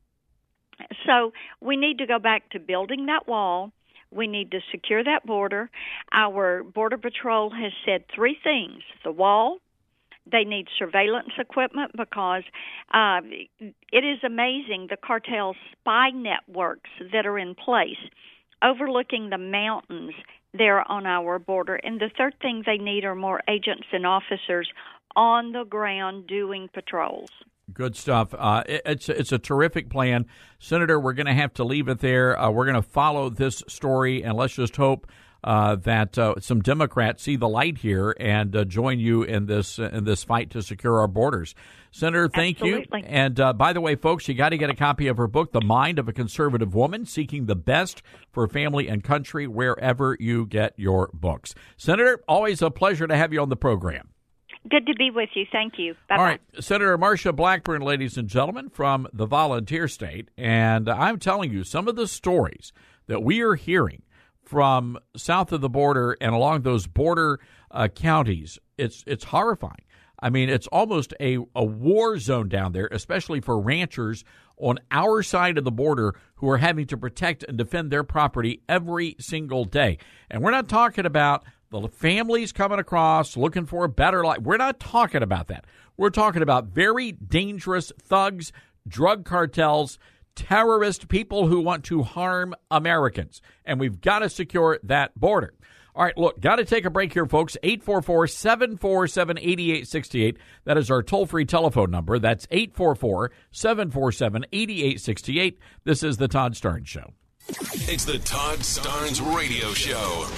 So we need to go back to building that wall. We need to secure that border. Our Border Patrol has said three things: the wall, they need surveillance equipment because uh, it is amazing the cartel spy networks that are in place overlooking the mountains there on our border. And the third thing they need are more agents and officers on the ground doing patrols. Good stuff. Uh, it, it's it's a terrific plan, Senator. We're going to have to leave it there. Uh, we're going to follow this story, and let's just hope uh, that uh, some Democrats see the light here and uh, join you in this uh, in this fight to secure our borders. Senator, thank Absolutely. you. And uh, by the way, folks, you got to get a copy of her book, The Mind of a Conservative Woman, Seeking the Best for Family and Country, wherever you get your books. Senator, always a pleasure to have you on the program. Good to be with you. Thank you. Bye-bye. All right, Senator Marsha Blackburn, ladies and gentlemen, from the Volunteer State. And I'm telling you, some of the stories that we are hearing from south of the border and along those border uh, counties, it's it's horrifying. I mean, it's almost a, a war zone down there, especially for ranchers on our side of the border who are having to protect and defend their property every single day. And we're not talking about the families coming across looking for a better life. We're not talking about that. We're talking about very dangerous thugs, drug cartels, terrorist people who want to harm Americans. And we've got to secure that border. All right, look, got to take a break here, folks. eight four four, seven four seven, eight eight six eight. That is our toll-free telephone number. That's eight four four, seven four seven, eight eight six eight. This is the Todd Starnes Show. It's the Todd Starnes Radio Show.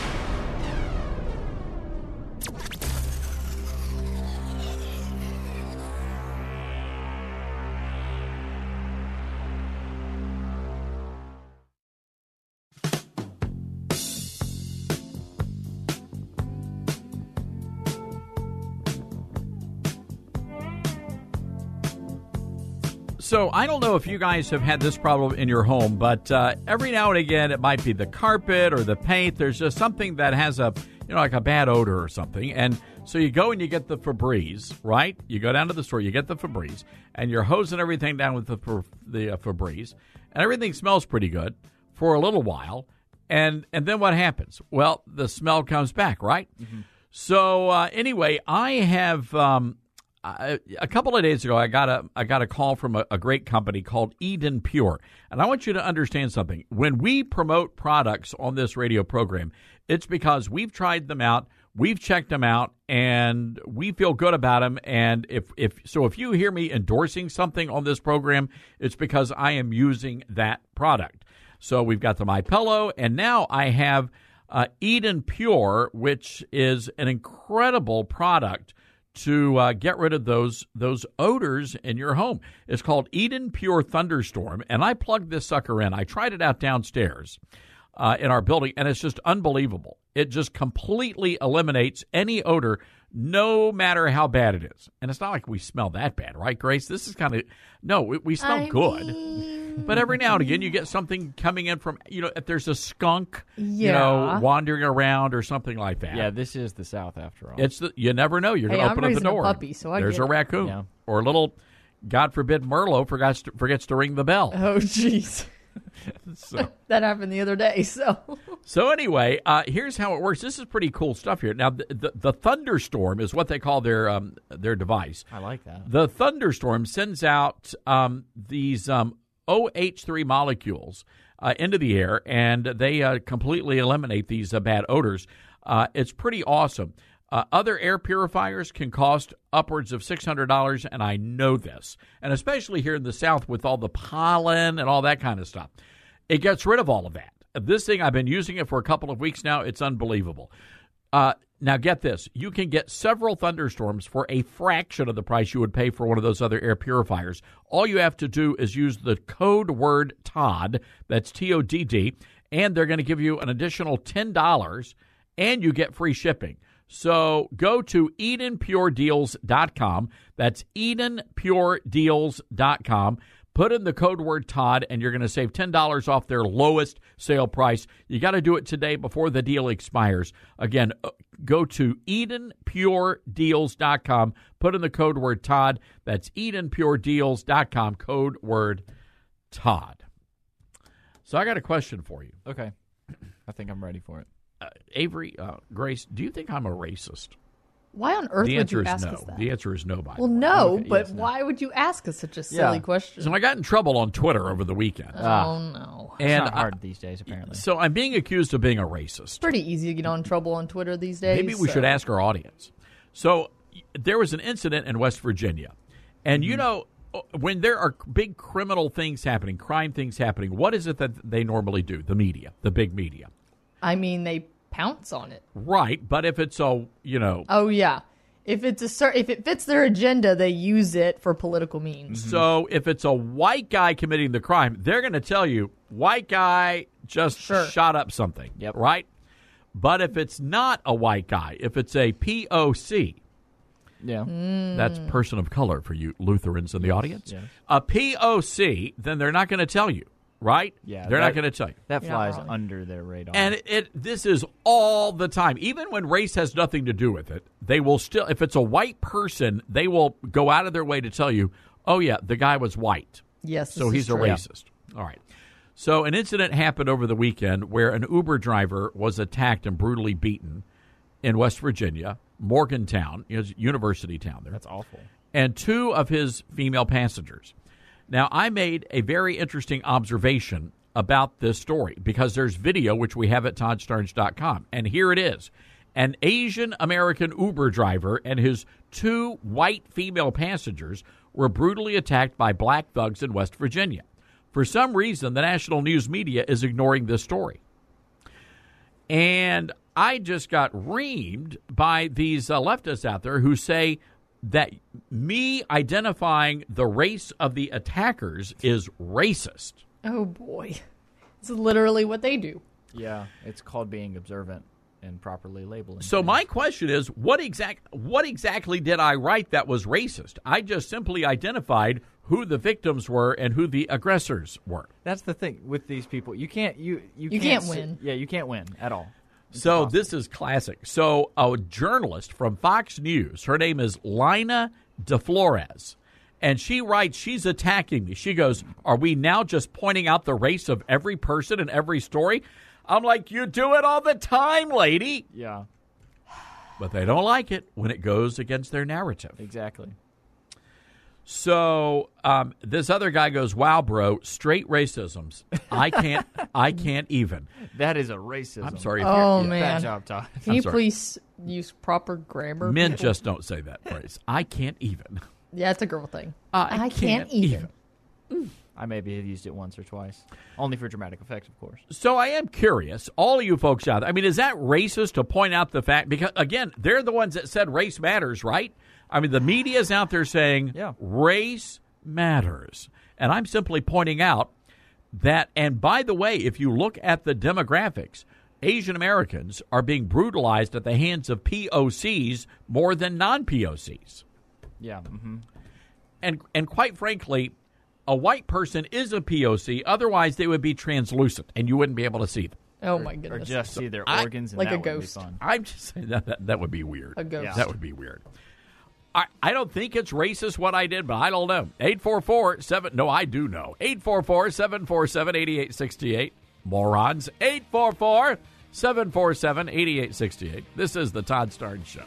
So I don't know if you guys have had this problem in your home, but uh, every now and again it might be the carpet or the paint. There's just something that has a, you know, like a bad odor or something. And so you go and you get the Febreze, right? You go down to the store, you get the Febreze, and you're hosing everything down with the, the uh, Febreze, and everything smells pretty good for a little while. And and then what happens? Well, the smell comes back, right? Mm-hmm. So uh, anyway, I have... Um, Uh, a couple of days ago, I got a I got a call from a, a great company called Eden Pure, and I want you to understand something. When we promote products on this radio program, it's because we've tried them out, we've checked them out, and we feel good about them. And if if so, if you hear me endorsing something on this program, it's because I am using that product. So we've got the MyPillow, and now I have uh, Eden Pure, which is an incredible product to uh, get rid of those those odors in your home. It's called Eden Pure Thunderstorm, and I plugged this sucker in. I tried it out downstairs uh, in our building, and it's just unbelievable. It just completely eliminates any odor, no matter how bad it is. And it's not like we smell that bad, right, Grace? This is kind of, no, we, we smell I good. Mean... But every now and again, you get something coming in from, you know, if there's a skunk, yeah. you know, wandering around or something like that. Yeah, this is the South after all. It's the, you never know. You're hey, going to open I'm up the door. A puppy, so I there's a raccoon yeah. or a little, God forbid, Merlot forgets to, forgets to ring the bell. Oh, jeez. so. That happened the other day. So, so anyway, uh, here's how it works. This is pretty cool stuff here. Now, the, the, the Thunderstorm is what they call their um, their device. I like that. The Thunderstorm sends out um, these um, O H three molecules uh, into the air, and they uh, completely eliminate these uh, bad odors. Uh, it's pretty awesome. Uh, other air purifiers can cost upwards of six hundred dollars, and I know this, and especially here in the South with all the pollen and all that kind of stuff. It gets rid of all of that. This thing, I've been using it for a couple of weeks now. It's unbelievable. Uh, now, get this. You can get several thunderstorms for a fraction of the price you would pay for one of those other air purifiers. All you have to do is use the code word Todd, that's T O D D, and they're going to give you an additional ten dollars, and you get free shipping. So go to Eden Pure Deals dot com. That's Eden Pure Deals dot com. Put in the code word Todd, and you're going to save ten dollars off their lowest sale price. You got to do it today before the deal expires. Again, go to Eden Pure Deals dot com. Put in the code word Todd. That's Eden Pure Deals dot com, code word Todd. So I got a question for you. Okay. I think I'm ready for it. Uh, Avery, uh, Grace, do you think I'm a racist? Why on earth the would you answer is ask no. us that? The answer is no, by Well, the way. no, Okay, but yes, no. why would you ask us such a silly Yeah. question? So I got in trouble on Twitter over the weekend. Oh, no. It's And not I- hard these days, apparently. So I'm being accused of being a racist. It's pretty easy to get on trouble on Twitter these days. Maybe we so- should ask our audience. So y- there was an incident in West Virginia. And, you know, when there are big criminal things happening, crime things happening, what is it that they normally do? The media, the big media. I mean, they pounce on it. Right. But if it's a, you know. Oh, yeah. If it's a cer- if it fits their agenda, they use it for political means. So if it's a white guy committing the crime, they're going to tell you, white guy just shot up something. Yep. Right? But if it's not a white guy, if it's a P O C, yeah, that's person of color for you Lutherans in the audience, Yes. a P O C, then they're not going to tell you, right? Yeah, they're that- not going to tell you. That flies under their radar. And it, it this is all the time. Even when race has nothing to do with it, they will still, if it's a white person, they will go out of their way to tell you, oh, yeah, the guy was white. Yes, So this he's is a true. racist. All right. So an incident happened over the weekend where an Uber driver was attacked and brutally beaten in West Virginia, Morgantown, you know, university town there. That's awful. And two of his female passengers. Now, I made a very interesting observation about this story because there's video, which we have at Todd Starnes dot com. And here it is. An Asian American Uber driver and his two white female passengers were brutally attacked by black thugs in West Virginia. For some reason, the national news media is ignoring this story. And I just got reamed by these uh, leftists out there who say that me identifying the race of the attackers is racist. Oh, boy. It's literally what they do. Yeah, it's called being observant and properly labeling. So my question is, what exact what exactly did I write that was racist? I just simply identified who the victims were and who the aggressors were. That's the thing with these people. You can't you you, You can't sit- win. Yeah, you can't win at all. So this is classic. So a journalist from Fox News, her name is Lina DeFlores, and she writes, she's attacking me. She goes, are we now just pointing out the race of every person in every story? I'm like, you do it all the time, lady. Yeah, But they don't like it when it goes against their narrative. exactly. So um, this other guy goes, wow, bro, straight racisms. I can't, I can't even. That is a racism. I'm sorry. If Oh, you're- man. Bad job, Todd. Can I'm you sorry. please use proper grammar? Men people? just don't say that phrase. I can't even. Yeah, it's a girl thing. I can't, can't even. I maybe have used it once or twice, only for dramatic effect, of course. So I am curious, all of you folks out there, I mean, is that racist to point out the fact? Because, again, they're the ones that said race matters, right? I mean, the media is out there saying Yeah. race matters. And I'm simply pointing out that, and by the way, if you look at the demographics, Asian Americans are being brutalized at the hands of P O Cs more than non-P O Cs. Yeah. Mm-hmm. And and quite frankly, a white person is a P O C. Otherwise, they would be translucent, and you wouldn't be able to see them. Oh, my Or goodness. just see their I- organs, and like that a would be ghost. fun. I'm just saying that that, that would be weird. A ghost. Yeah. That would be weird. I, I don't think it's racist what I did, but I don't know. eight four four seven No, I do know. eight four four, seven four seven, eight eight six eight Morons. eight four four, seven four seven, eight eight six eight This is the Todd Starnes Show.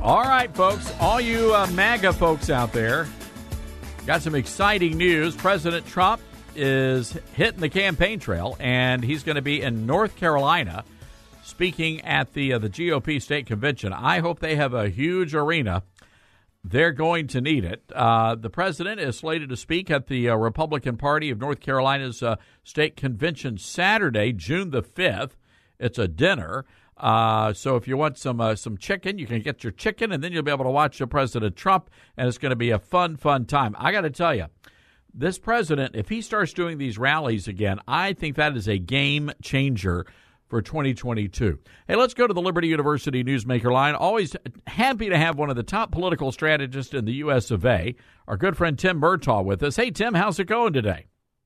All right, folks, all you uh, MAGA folks out there, got some exciting news. President Trump is hitting the campaign trail, and he's going to be in North Carolina speaking at the uh, the G O P state convention. I hope they have a huge arena. They're going to need it. Uh, the president is slated to speak at the uh, Republican Party of North Carolina's uh, state convention Saturday, June the fifth. It's a dinner. Uh, so if you want some uh, some chicken, you can get your chicken, and then you'll be able to watch uh, President Trump, and it's going to be a fun, fun time. I got to tell you, this president, if he starts doing these rallies again, I think that is a game changer for twenty twenty-two. Hey, let's go to the Liberty University Newsmaker line. Always happy to have one of the top political strategists in the U S of A, our good friend Tim Murtaugh, with us. Hey, Tim, how's it going today?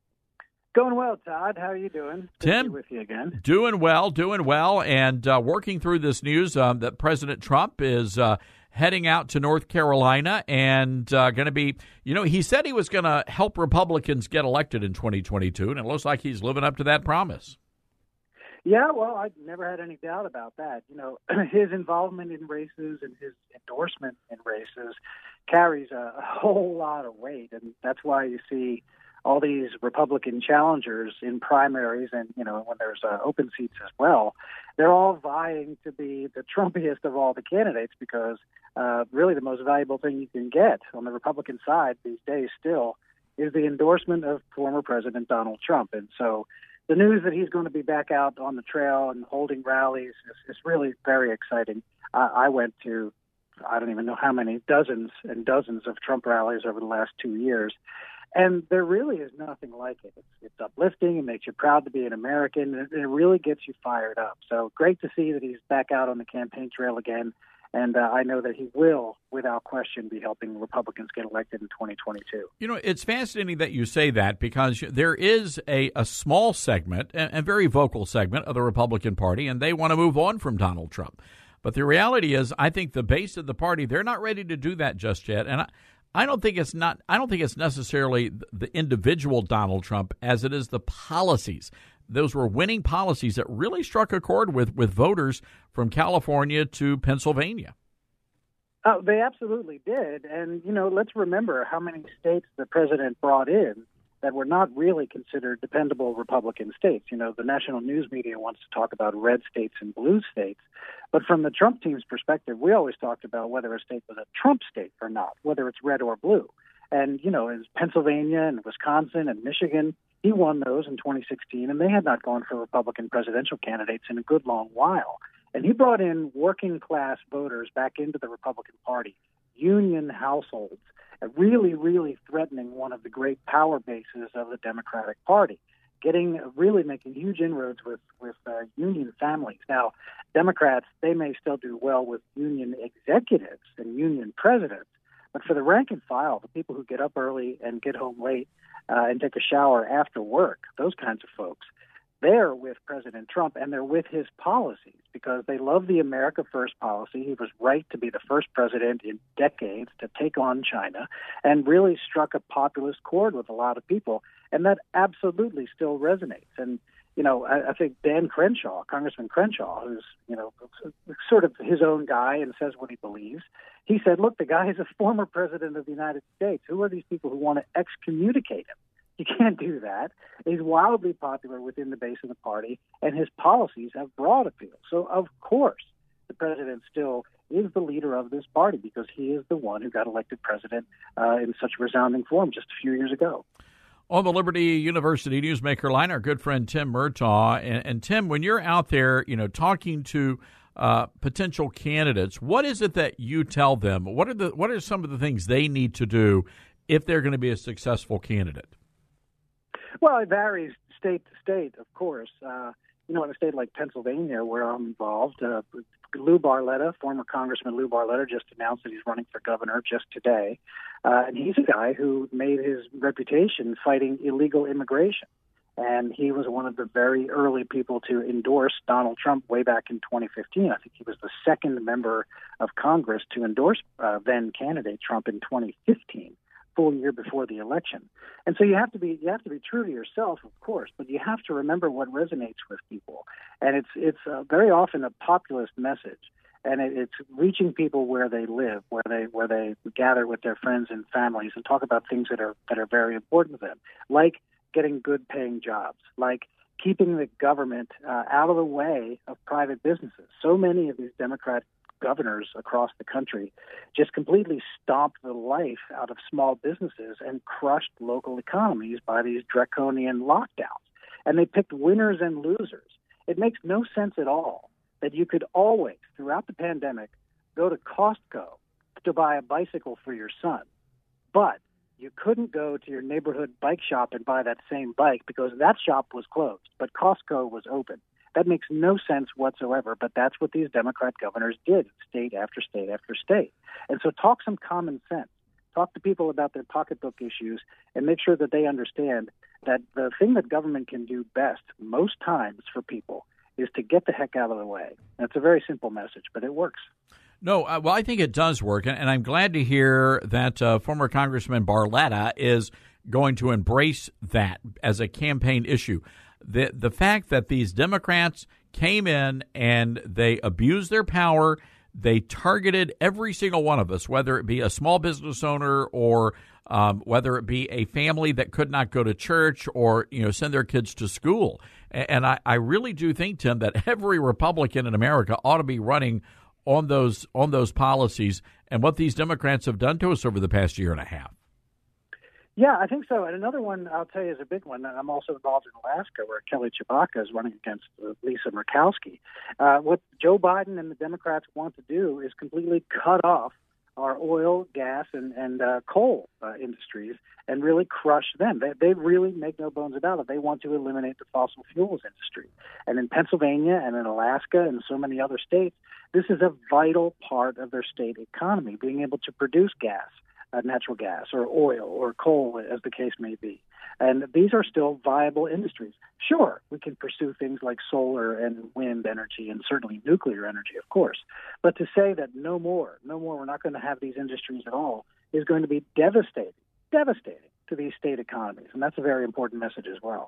Going well, Todd. How are you doing? Good Tim, to be with you again. Doing well, doing well, and uh, working through this news um, that President Trump is uh, heading out to North Carolina and uh, going to be, you know, he said he was going to help Republicans get elected in twenty twenty-two, and it looks like he's living up to that promise. Yeah, well, I never had any doubt about that. You know, his involvement in races and his endorsement in races carries a, a whole lot of weight, and that's why you see all these Republican challengers in primaries and, you know, when there's uh, open seats as well, they're all vying to be the Trumpiest of all the candidates because uh, really the most valuable thing you can get on the Republican side these days still is the endorsement of former President Donald Trump. And so the news that he's going to be back out on the trail and holding rallies is, is really very exciting. Uh, I went to, I don't even know how many, dozens and dozens of Trump rallies over the last two years. And there really is nothing like it. It's, it's uplifting. It makes you proud to be an American. It, it really gets you fired up. So great to see that he's back out on the campaign trail again. And uh, I know that he will, without question, be helping Republicans get elected in twenty twenty-two. You know, it's fascinating that you say that because there is a, a small segment, a, a very vocal segment of the Republican Party, and they want to move on from Donald Trump. But the reality is, I think the base of the party, they're not ready to do that just yet. And I, I don't think it's not. I don't think it's necessarily the individual Donald Trump as it is the policies. Those were winning policies that really struck a chord with, with voters from California to Pennsylvania. Oh, they absolutely did. And, you know, let's remember how many states the president brought in that were not really considered dependable Republican states. You know, the national news media wants to talk about red states and blue states. But from the Trump team's perspective, we always talked about whether a state was a Trump state or not, whether it's red or blue. And, you know, as Pennsylvania and Wisconsin and Michigan, he won those in twenty sixteen, and they had not gone for Republican presidential candidates in a good long while. And he brought in working-class voters back into the Republican Party, union households, really, really threatening one of the great power bases of the Democratic Party, getting really making huge inroads with, with uh, union families. Now, Democrats, they may still do well with union executives and union presidents, but for the rank and file, the people who get up early and get home late uh, and take a shower after work, those kinds of folks, they're with President Trump, and they're with his policies because they love the America First policy. He was right to be the first president in decades to take on China and really struck a populist chord with a lot of people, and that absolutely still resonates. And, you know, I, I think Dan Crenshaw, Congressman Crenshaw, who's, you know, sort of his own guy and says what he believes, he said, look, the guy is a former president of the United States. Who are these people who want to excommunicate him? You can't do that. He's wildly popular within the base of the party, and his policies have broad appeal. So, of course, the president still is the leader of this party because he is the one who got elected president uh, in such resounding form just a few years ago. On the Liberty University Newsmaker line, our good friend Tim Murtaugh. And, and Tim, when you're out there, you know, talking to uh, potential candidates, what is it that you tell them? What are the what are some of the things they need to do if they're going to be a successful candidate? Well, it varies state to state, of course. Uh, you know, in a state like Pennsylvania, where I'm involved, uh, Lou Barletta, former Congressman Lou Barletta, just announced that he's running for governor just today. Uh, and he's a guy who made his reputation fighting illegal immigration. And he was one of the very early people to endorse Donald Trump way back in twenty fifteen. I think he was the second member of Congress to endorse uh, then candidate Trump in twenty fifteen. Full year before the election. And so you have to be you have to be true to yourself, of course, but you have to remember what resonates with people. And it's it's uh, very often a populist message. And it, it's reaching people where they live, where they where they gather with their friends and families and talk about things that are that are very important to them, like getting good paying jobs, like keeping the government uh, out of the way of private businesses. So many of these Democrat governors across the country just completely stomped the life out of small businesses and crushed local economies by these draconian lockdowns. And they picked winners and losers. It makes no sense at all that you could always, throughout the pandemic, go to Costco to buy a bicycle for your son, but you couldn't go to your neighborhood bike shop and buy that same bike because that shop was closed, but Costco was open. That makes no sense whatsoever, but that's what these Democrat governors did, state after state after state. And so talk some common sense. Talk to people about their pocketbook issues and make sure that they understand that the thing that government can do best most times for people is to get the heck out of the way. And it's a very simple message, but it works. No, uh, well, I think it does work, and, and I'm glad to hear that uh, former Congressman Barletta is going to embrace that as a campaign issue. The the fact that these Democrats came in and they abused their power, they targeted every single one of us, whether it be a small business owner or um, whether it be a family that could not go to church or, you know, send their kids to school. And, and I, I really do think, Tim, that every Republican in America ought to be running on those on those policies and what these Democrats have done to us over the past year and a half. Yeah, I think so. And another one I'll tell you is a big one. I'm also involved in Alaska, where Kelly Tshibaka is running against Lisa Murkowski. Uh, what Joe Biden and the Democrats want to do is completely cut off our oil, gas, and, and uh, coal uh, industries and really crush them. They, they really make no bones about it. They want to eliminate the fossil fuels industry. And in Pennsylvania and in Alaska and so many other states, this is a vital part of their state economy, being able to produce gas, uh, natural gas, or oil, or coal, as the case may be. And these are still viable industries. Sure, we can pursue things like solar and wind energy and certainly nuclear energy, of course. But to say that no more, no more, we're not going to have these industries at all is going to be devastating, devastating to these state economies. And that's a very important message as well.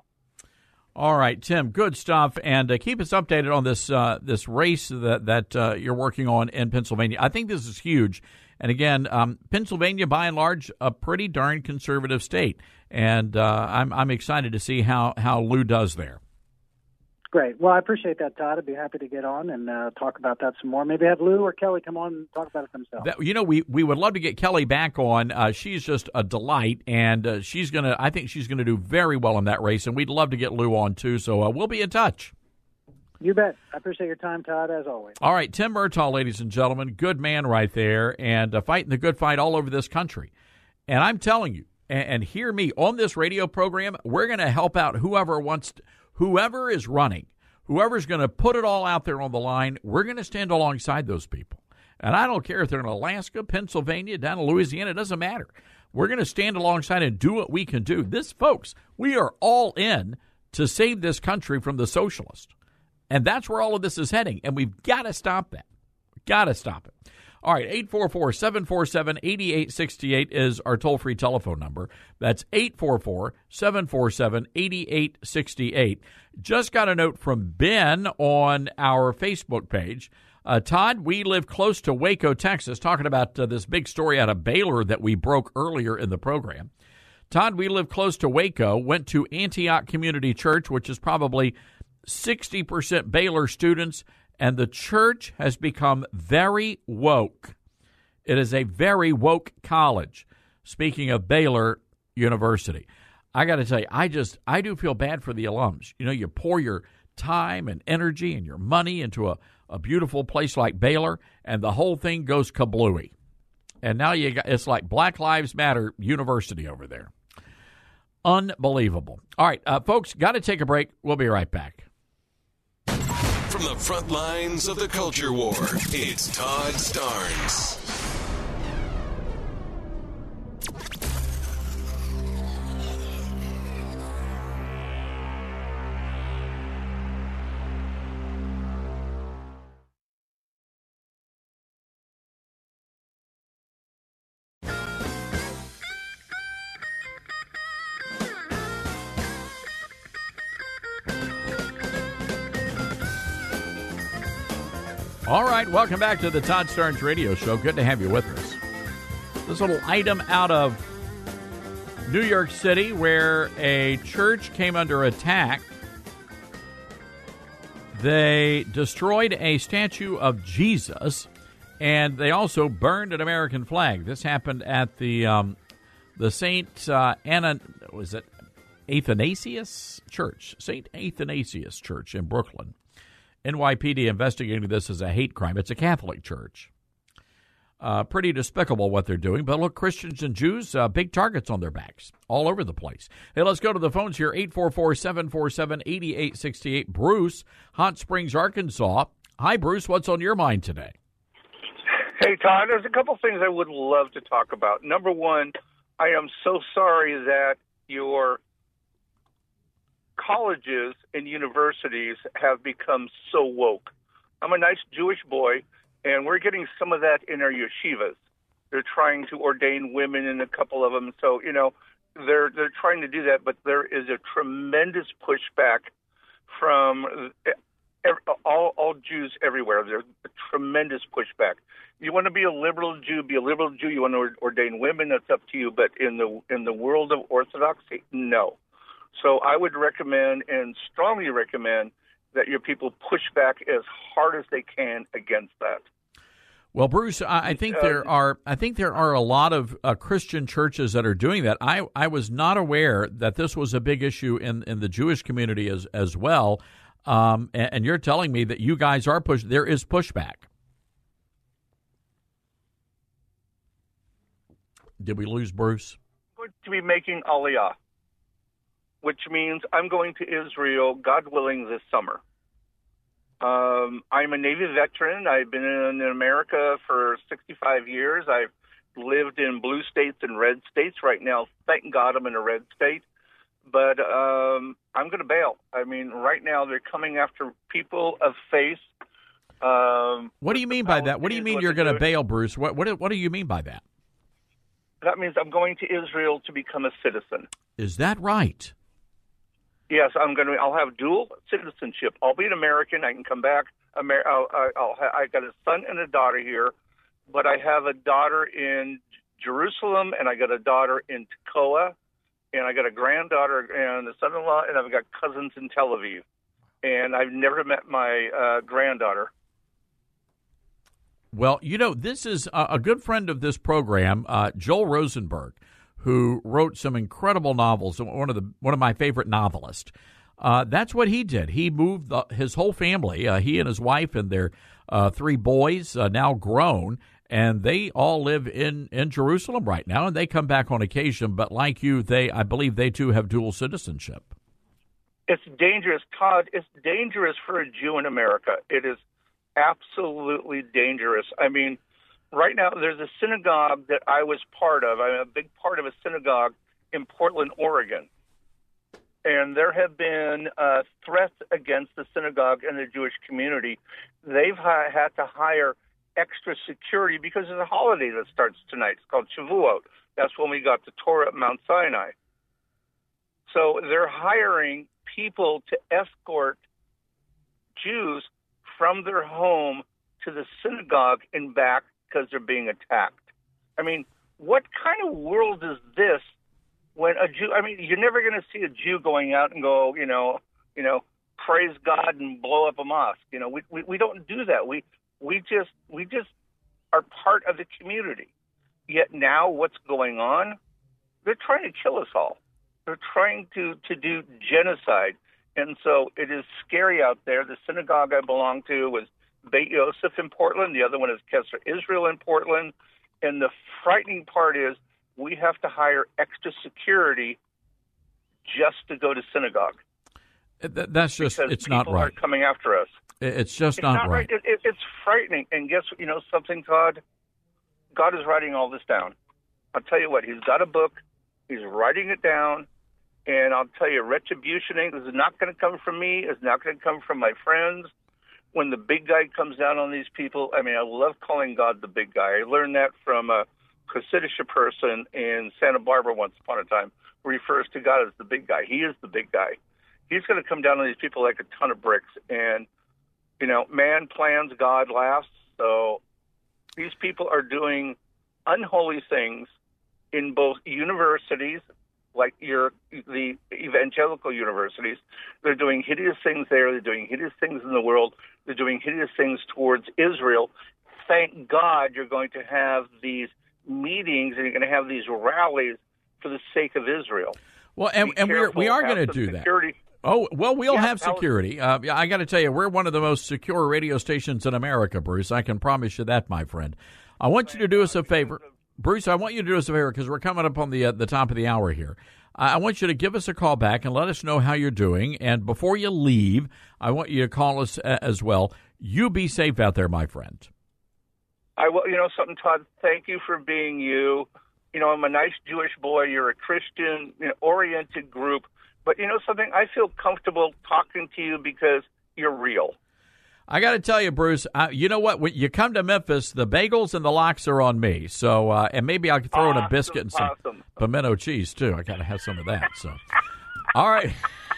All right, Tim, good stuff. And uh, keep us updated on this uh, this race that, that uh, you're working on in Pennsylvania. I think this is huge. And again, um, Pennsylvania, by and large, a pretty darn conservative state. And uh, I'm I'm excited to see how, how Lou does there. Great. Well, I appreciate that, Todd. I'd be happy to get on and uh, talk about that some more. Maybe have Lou or Kelly come on and talk about it themselves. That, you know, we, we would love to get Kelly back on. Uh, she's just a delight, and uh, she's gonna. I think she's going to do very well in that race, and we'd love to get Lou on, too. So uh, we'll be in touch. You bet. I appreciate your time, Todd, as always. All right, Tim Murtaugh, ladies and gentlemen, good man right there, and uh, fighting the good fight all over this country. And I'm telling you, and, and hear me, on this radio program, we're going to help out whoever wants, to, whoever is running, whoever's going to put it all out there on the line. We're going to stand alongside those people. And I don't care if they're in Alaska, Pennsylvania, down in Louisiana, it doesn't matter. We're going to stand alongside and do what we can do. This, folks, we are all in to save this country from the socialists. And that's where all of this is heading, and we've got to stop that. Got to stop it. All right, eight four four, seven four seven, eight eight six eight is our toll-free telephone number. That's eight four four, seven four seven, eight eight six eight. Just got a note from Ben on our Facebook page. Uh, Todd, we live close to Waco, Texas, talking about uh, this big story out of Baylor that we broke earlier in the program. Todd, we live close to Waco, went to Antioch Community Church, which is probably sixty percent Baylor students, and the church has become very woke. It is a very woke college. Speaking of Baylor University, I got to tell you, I just, I do feel bad for the alums. You know, you pour your time and energy and your money into a, a beautiful place like Baylor, and the whole thing goes kablooey. And now you got, it's like Black Lives Matter University over there. Unbelievable. All right, uh, folks, got to take a break. We'll be right back. From the front lines of the culture war, it's Todd Starnes. All right, welcome back to the Todd Starnes Radio Show. Good to have you with us. This little item out of New York City where a church came under attack. They destroyed a statue of Jesus, and they also burned an American flag. This happened at the um, the Saint uh, Anna was it Athanasius Church, Saint Athanasius Church in Brooklyn. N Y P D investigating this as a hate crime. It's a Catholic church. Uh, pretty despicable what they're doing. But look, Christians and Jews, uh, big targets on their backs all over the place. Hey, let's go to the phones here. eight four four, seven four seven, eight eight six eight. Bruce, Hot Springs, Arkansas. Hi, Bruce. What's on your mind today? Hey, Todd. There's a couple things I would love to talk about. Number one, I am so sorry that your colleges and universities have become so woke. I'm a nice Jewish boy, and we're getting some of that in our yeshivas. They're trying to ordain women in a couple of them. So, you know, they're they're trying to do that, but there is a tremendous pushback from every, all, all Jews everywhere. There's a tremendous pushback. You want to be a liberal Jew, be a liberal Jew. You want to ordain women, that's up to you. But in the in the world of Orthodoxy, no. So I would recommend and strongly recommend that your people push back as hard as they can against that. Well, Bruce, I, I think there are I think there are a lot of uh, Christian churches that are doing that. I, I was not aware that this was a big issue in, in the Jewish community as as well. Um, and, and you're telling me that you guys are push. There is pushback. Did we lose Bruce? I'm going to be making Aliyah, which means I'm going to Israel, God willing, this summer. Um, I'm a Navy veteran. I've been in America for sixty-five years. I've lived in blue states and red states. Right now, thank God I'm in a red state. But um, I'm going to bail. I mean, right now they're coming after people of faith. Um, what do you mean by that? What do you mean you're going to bail, Bruce? What, what what do you mean by that? That means I'm going to Israel to become a citizen. Is that right? Yes, I'm going to. I'll have dual citizenship. I'll be an American. I can come back. Amer- I'll, I'll ha- I got a son and a daughter here, but I have a daughter in Jerusalem, and I got a daughter in Tekoa, and I got a granddaughter and a son-in-law, and I've got cousins in Tel Aviv. And I've never met my uh, granddaughter. Well, you know, this is a, a good friend of this program, uh, Joel Rosenberg, who wrote some incredible novels, one of the one of my favorite novelists. Uh, that's what he did. He moved the, his whole family, uh, he and his wife and their uh, three boys, uh, now grown, and they all live in, in Jerusalem right now, and they come back on occasion. But like you, they I believe they, too, have dual citizenship. It's dangerous, Todd. It's dangerous for a Jew in America. It is absolutely dangerous. I mean, right now, there's a synagogue that I was part of. I'm a big part of a synagogue in Portland, Oregon. And there have been uh, threats against the synagogue and the Jewish community. They've ha- had to hire extra security because of the holiday that starts tonight. It's called Shavuot. That's when we got the Torah at Mount Sinai. So they're hiring people to escort Jews from their home to the synagogue and back because they're being attacked. I mean, what kind of world is this when a Jew, I mean, you're never going to see a Jew going out and go, you know, you know, praise God and blow up a mosque. You know, we, we, we don't do that. We, we just, we just are part of the community. Yet now what's going on? They're trying to kill us all. They're trying to, to do genocide. And so it is scary out there. The synagogue I belong to was Beit Yosef in Portland. The other one is Kesser Israel in Portland. And the frightening part is we have to hire extra security just to go to synagogue. That, that's just, because it's not right. People are coming after us. It's just it's not, not right. right. It, it, it's frightening. And guess what? You know something, Todd? God is writing all this down. I'll tell you what. He's got a book. He's writing it down. And I'll tell you, retribution is not going to come from me. It's not going to come from my friends. When the big guy comes down on these people, I mean, I love calling God the big guy. I learned that from a Hasidic person in Santa Barbara once upon a time, who refers to God as the big guy. He is the big guy. He's going to come down on these people like a ton of bricks. And You know, man plans, God laughs. So these people are doing unholy things in both universities, like your the evangelical universities. They're doing hideous things there. They're doing hideous things in the world. They're doing hideous things towards Israel. Thank God you're going to have these meetings and you're going to have these rallies for the sake of Israel. Well, and, and we're, we are going to do security. that. Oh, well, we'll yeah, have security. Uh, I got to tell you, we're one of the most secure radio stations in America, Bruce. I can promise you that, my friend. I want you to do us a favor. Bruce, I want you to do us a favor because we're coming up on the uh, the top of the hour here. I want you to give us a call back and let us know how you're doing. And before you leave, I want you to call us uh, as well. You be safe out there, my friend. I will. You know something, Todd? Thank you for being you. You know, I'm a nice Jewish boy. You're a Christian, you know, oriented group. But you know something? I feel comfortable talking to you because you're real. I got to tell you, Bruce, uh, you know what? When you come to Memphis, the bagels and the lox are on me. So, uh, and maybe I could throw awesome, in a biscuit and some awesome. pimento cheese, too. I got to have some of that. So, all right.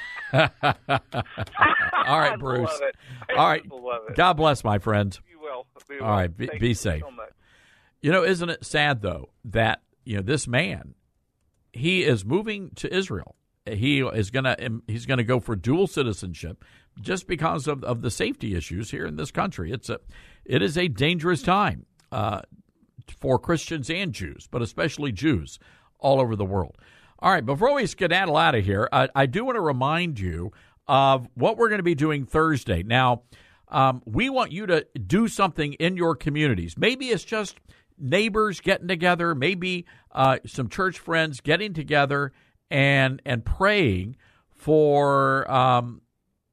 All right, Bruce. Love it. I All right. love it. God bless, my friend. You will. We will. All right. Be, Thank be you safe. so much. You know, isn't it sad, though, that, you know, this man, he is moving to Israel. He is going to he's going to go for dual citizenship just because of, of the safety issues here in this country. It's a it is a dangerous time uh, for Christians and Jews, but especially Jews all over the world. All right, before we skedaddle out of here, I, I do want to remind you of what we're going to be doing Thursday. Now, um, we want you to do something in your communities. Maybe it's just neighbors getting together, maybe uh, some church friends getting together and and praying for um,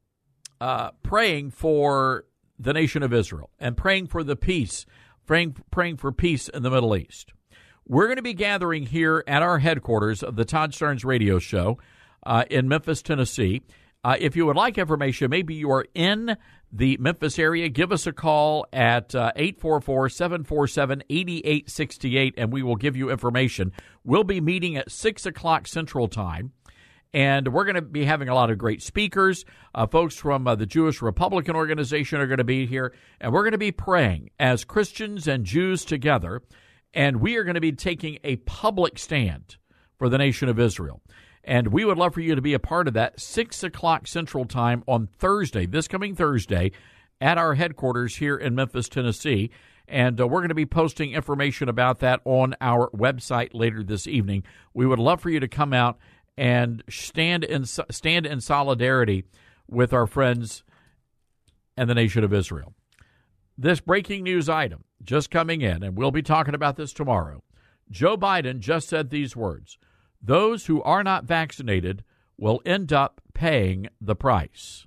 uh, praying for the nation of Israel and praying for the peace, praying praying for peace in the Middle East. We're going to be gathering here at our headquarters of the Todd Starnes Radio Show uh, in Memphis, Tennessee. Uh, if you would like information, maybe you are in the Memphis area, give us a call at uh, eight four four, seven four seven, eight eight six eight, and we will give you information. We'll be meeting at six o'clock Central Time, and we're going to be having a lot of great speakers. Uh, folks from uh, the Jewish Republican Organization are going to be here, and we're going to be praying as Christians and Jews together, and we are going to be taking a public stand for the nation of Israel. And we would love for you to be a part of that, six o'clock Central Time on Thursday, this coming Thursday, at our headquarters here in Memphis, Tennessee. And uh, we're going to be posting information about that on our website later this evening. We would love for you to come out and stand in, stand in solidarity with our friends and the nation of Israel. This breaking news item just coming in, and we'll be talking about this tomorrow. Joe Biden just said these words: those who are not vaccinated will end up paying the price.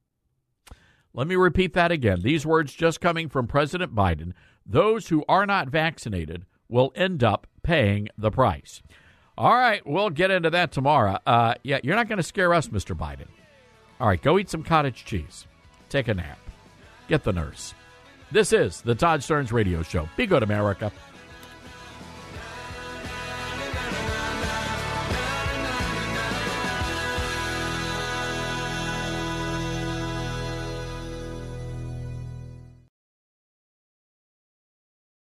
Let me repeat that again. These words just coming from President Biden. Those who are not vaccinated will end up paying the price. All right, we'll get into that tomorrow. Uh, yeah, you're not going to scare us, Mister Biden. All right, go eat some cottage cheese. Take a nap. Get the nurse. This is the Todd Starnes Radio Show. Be good, America.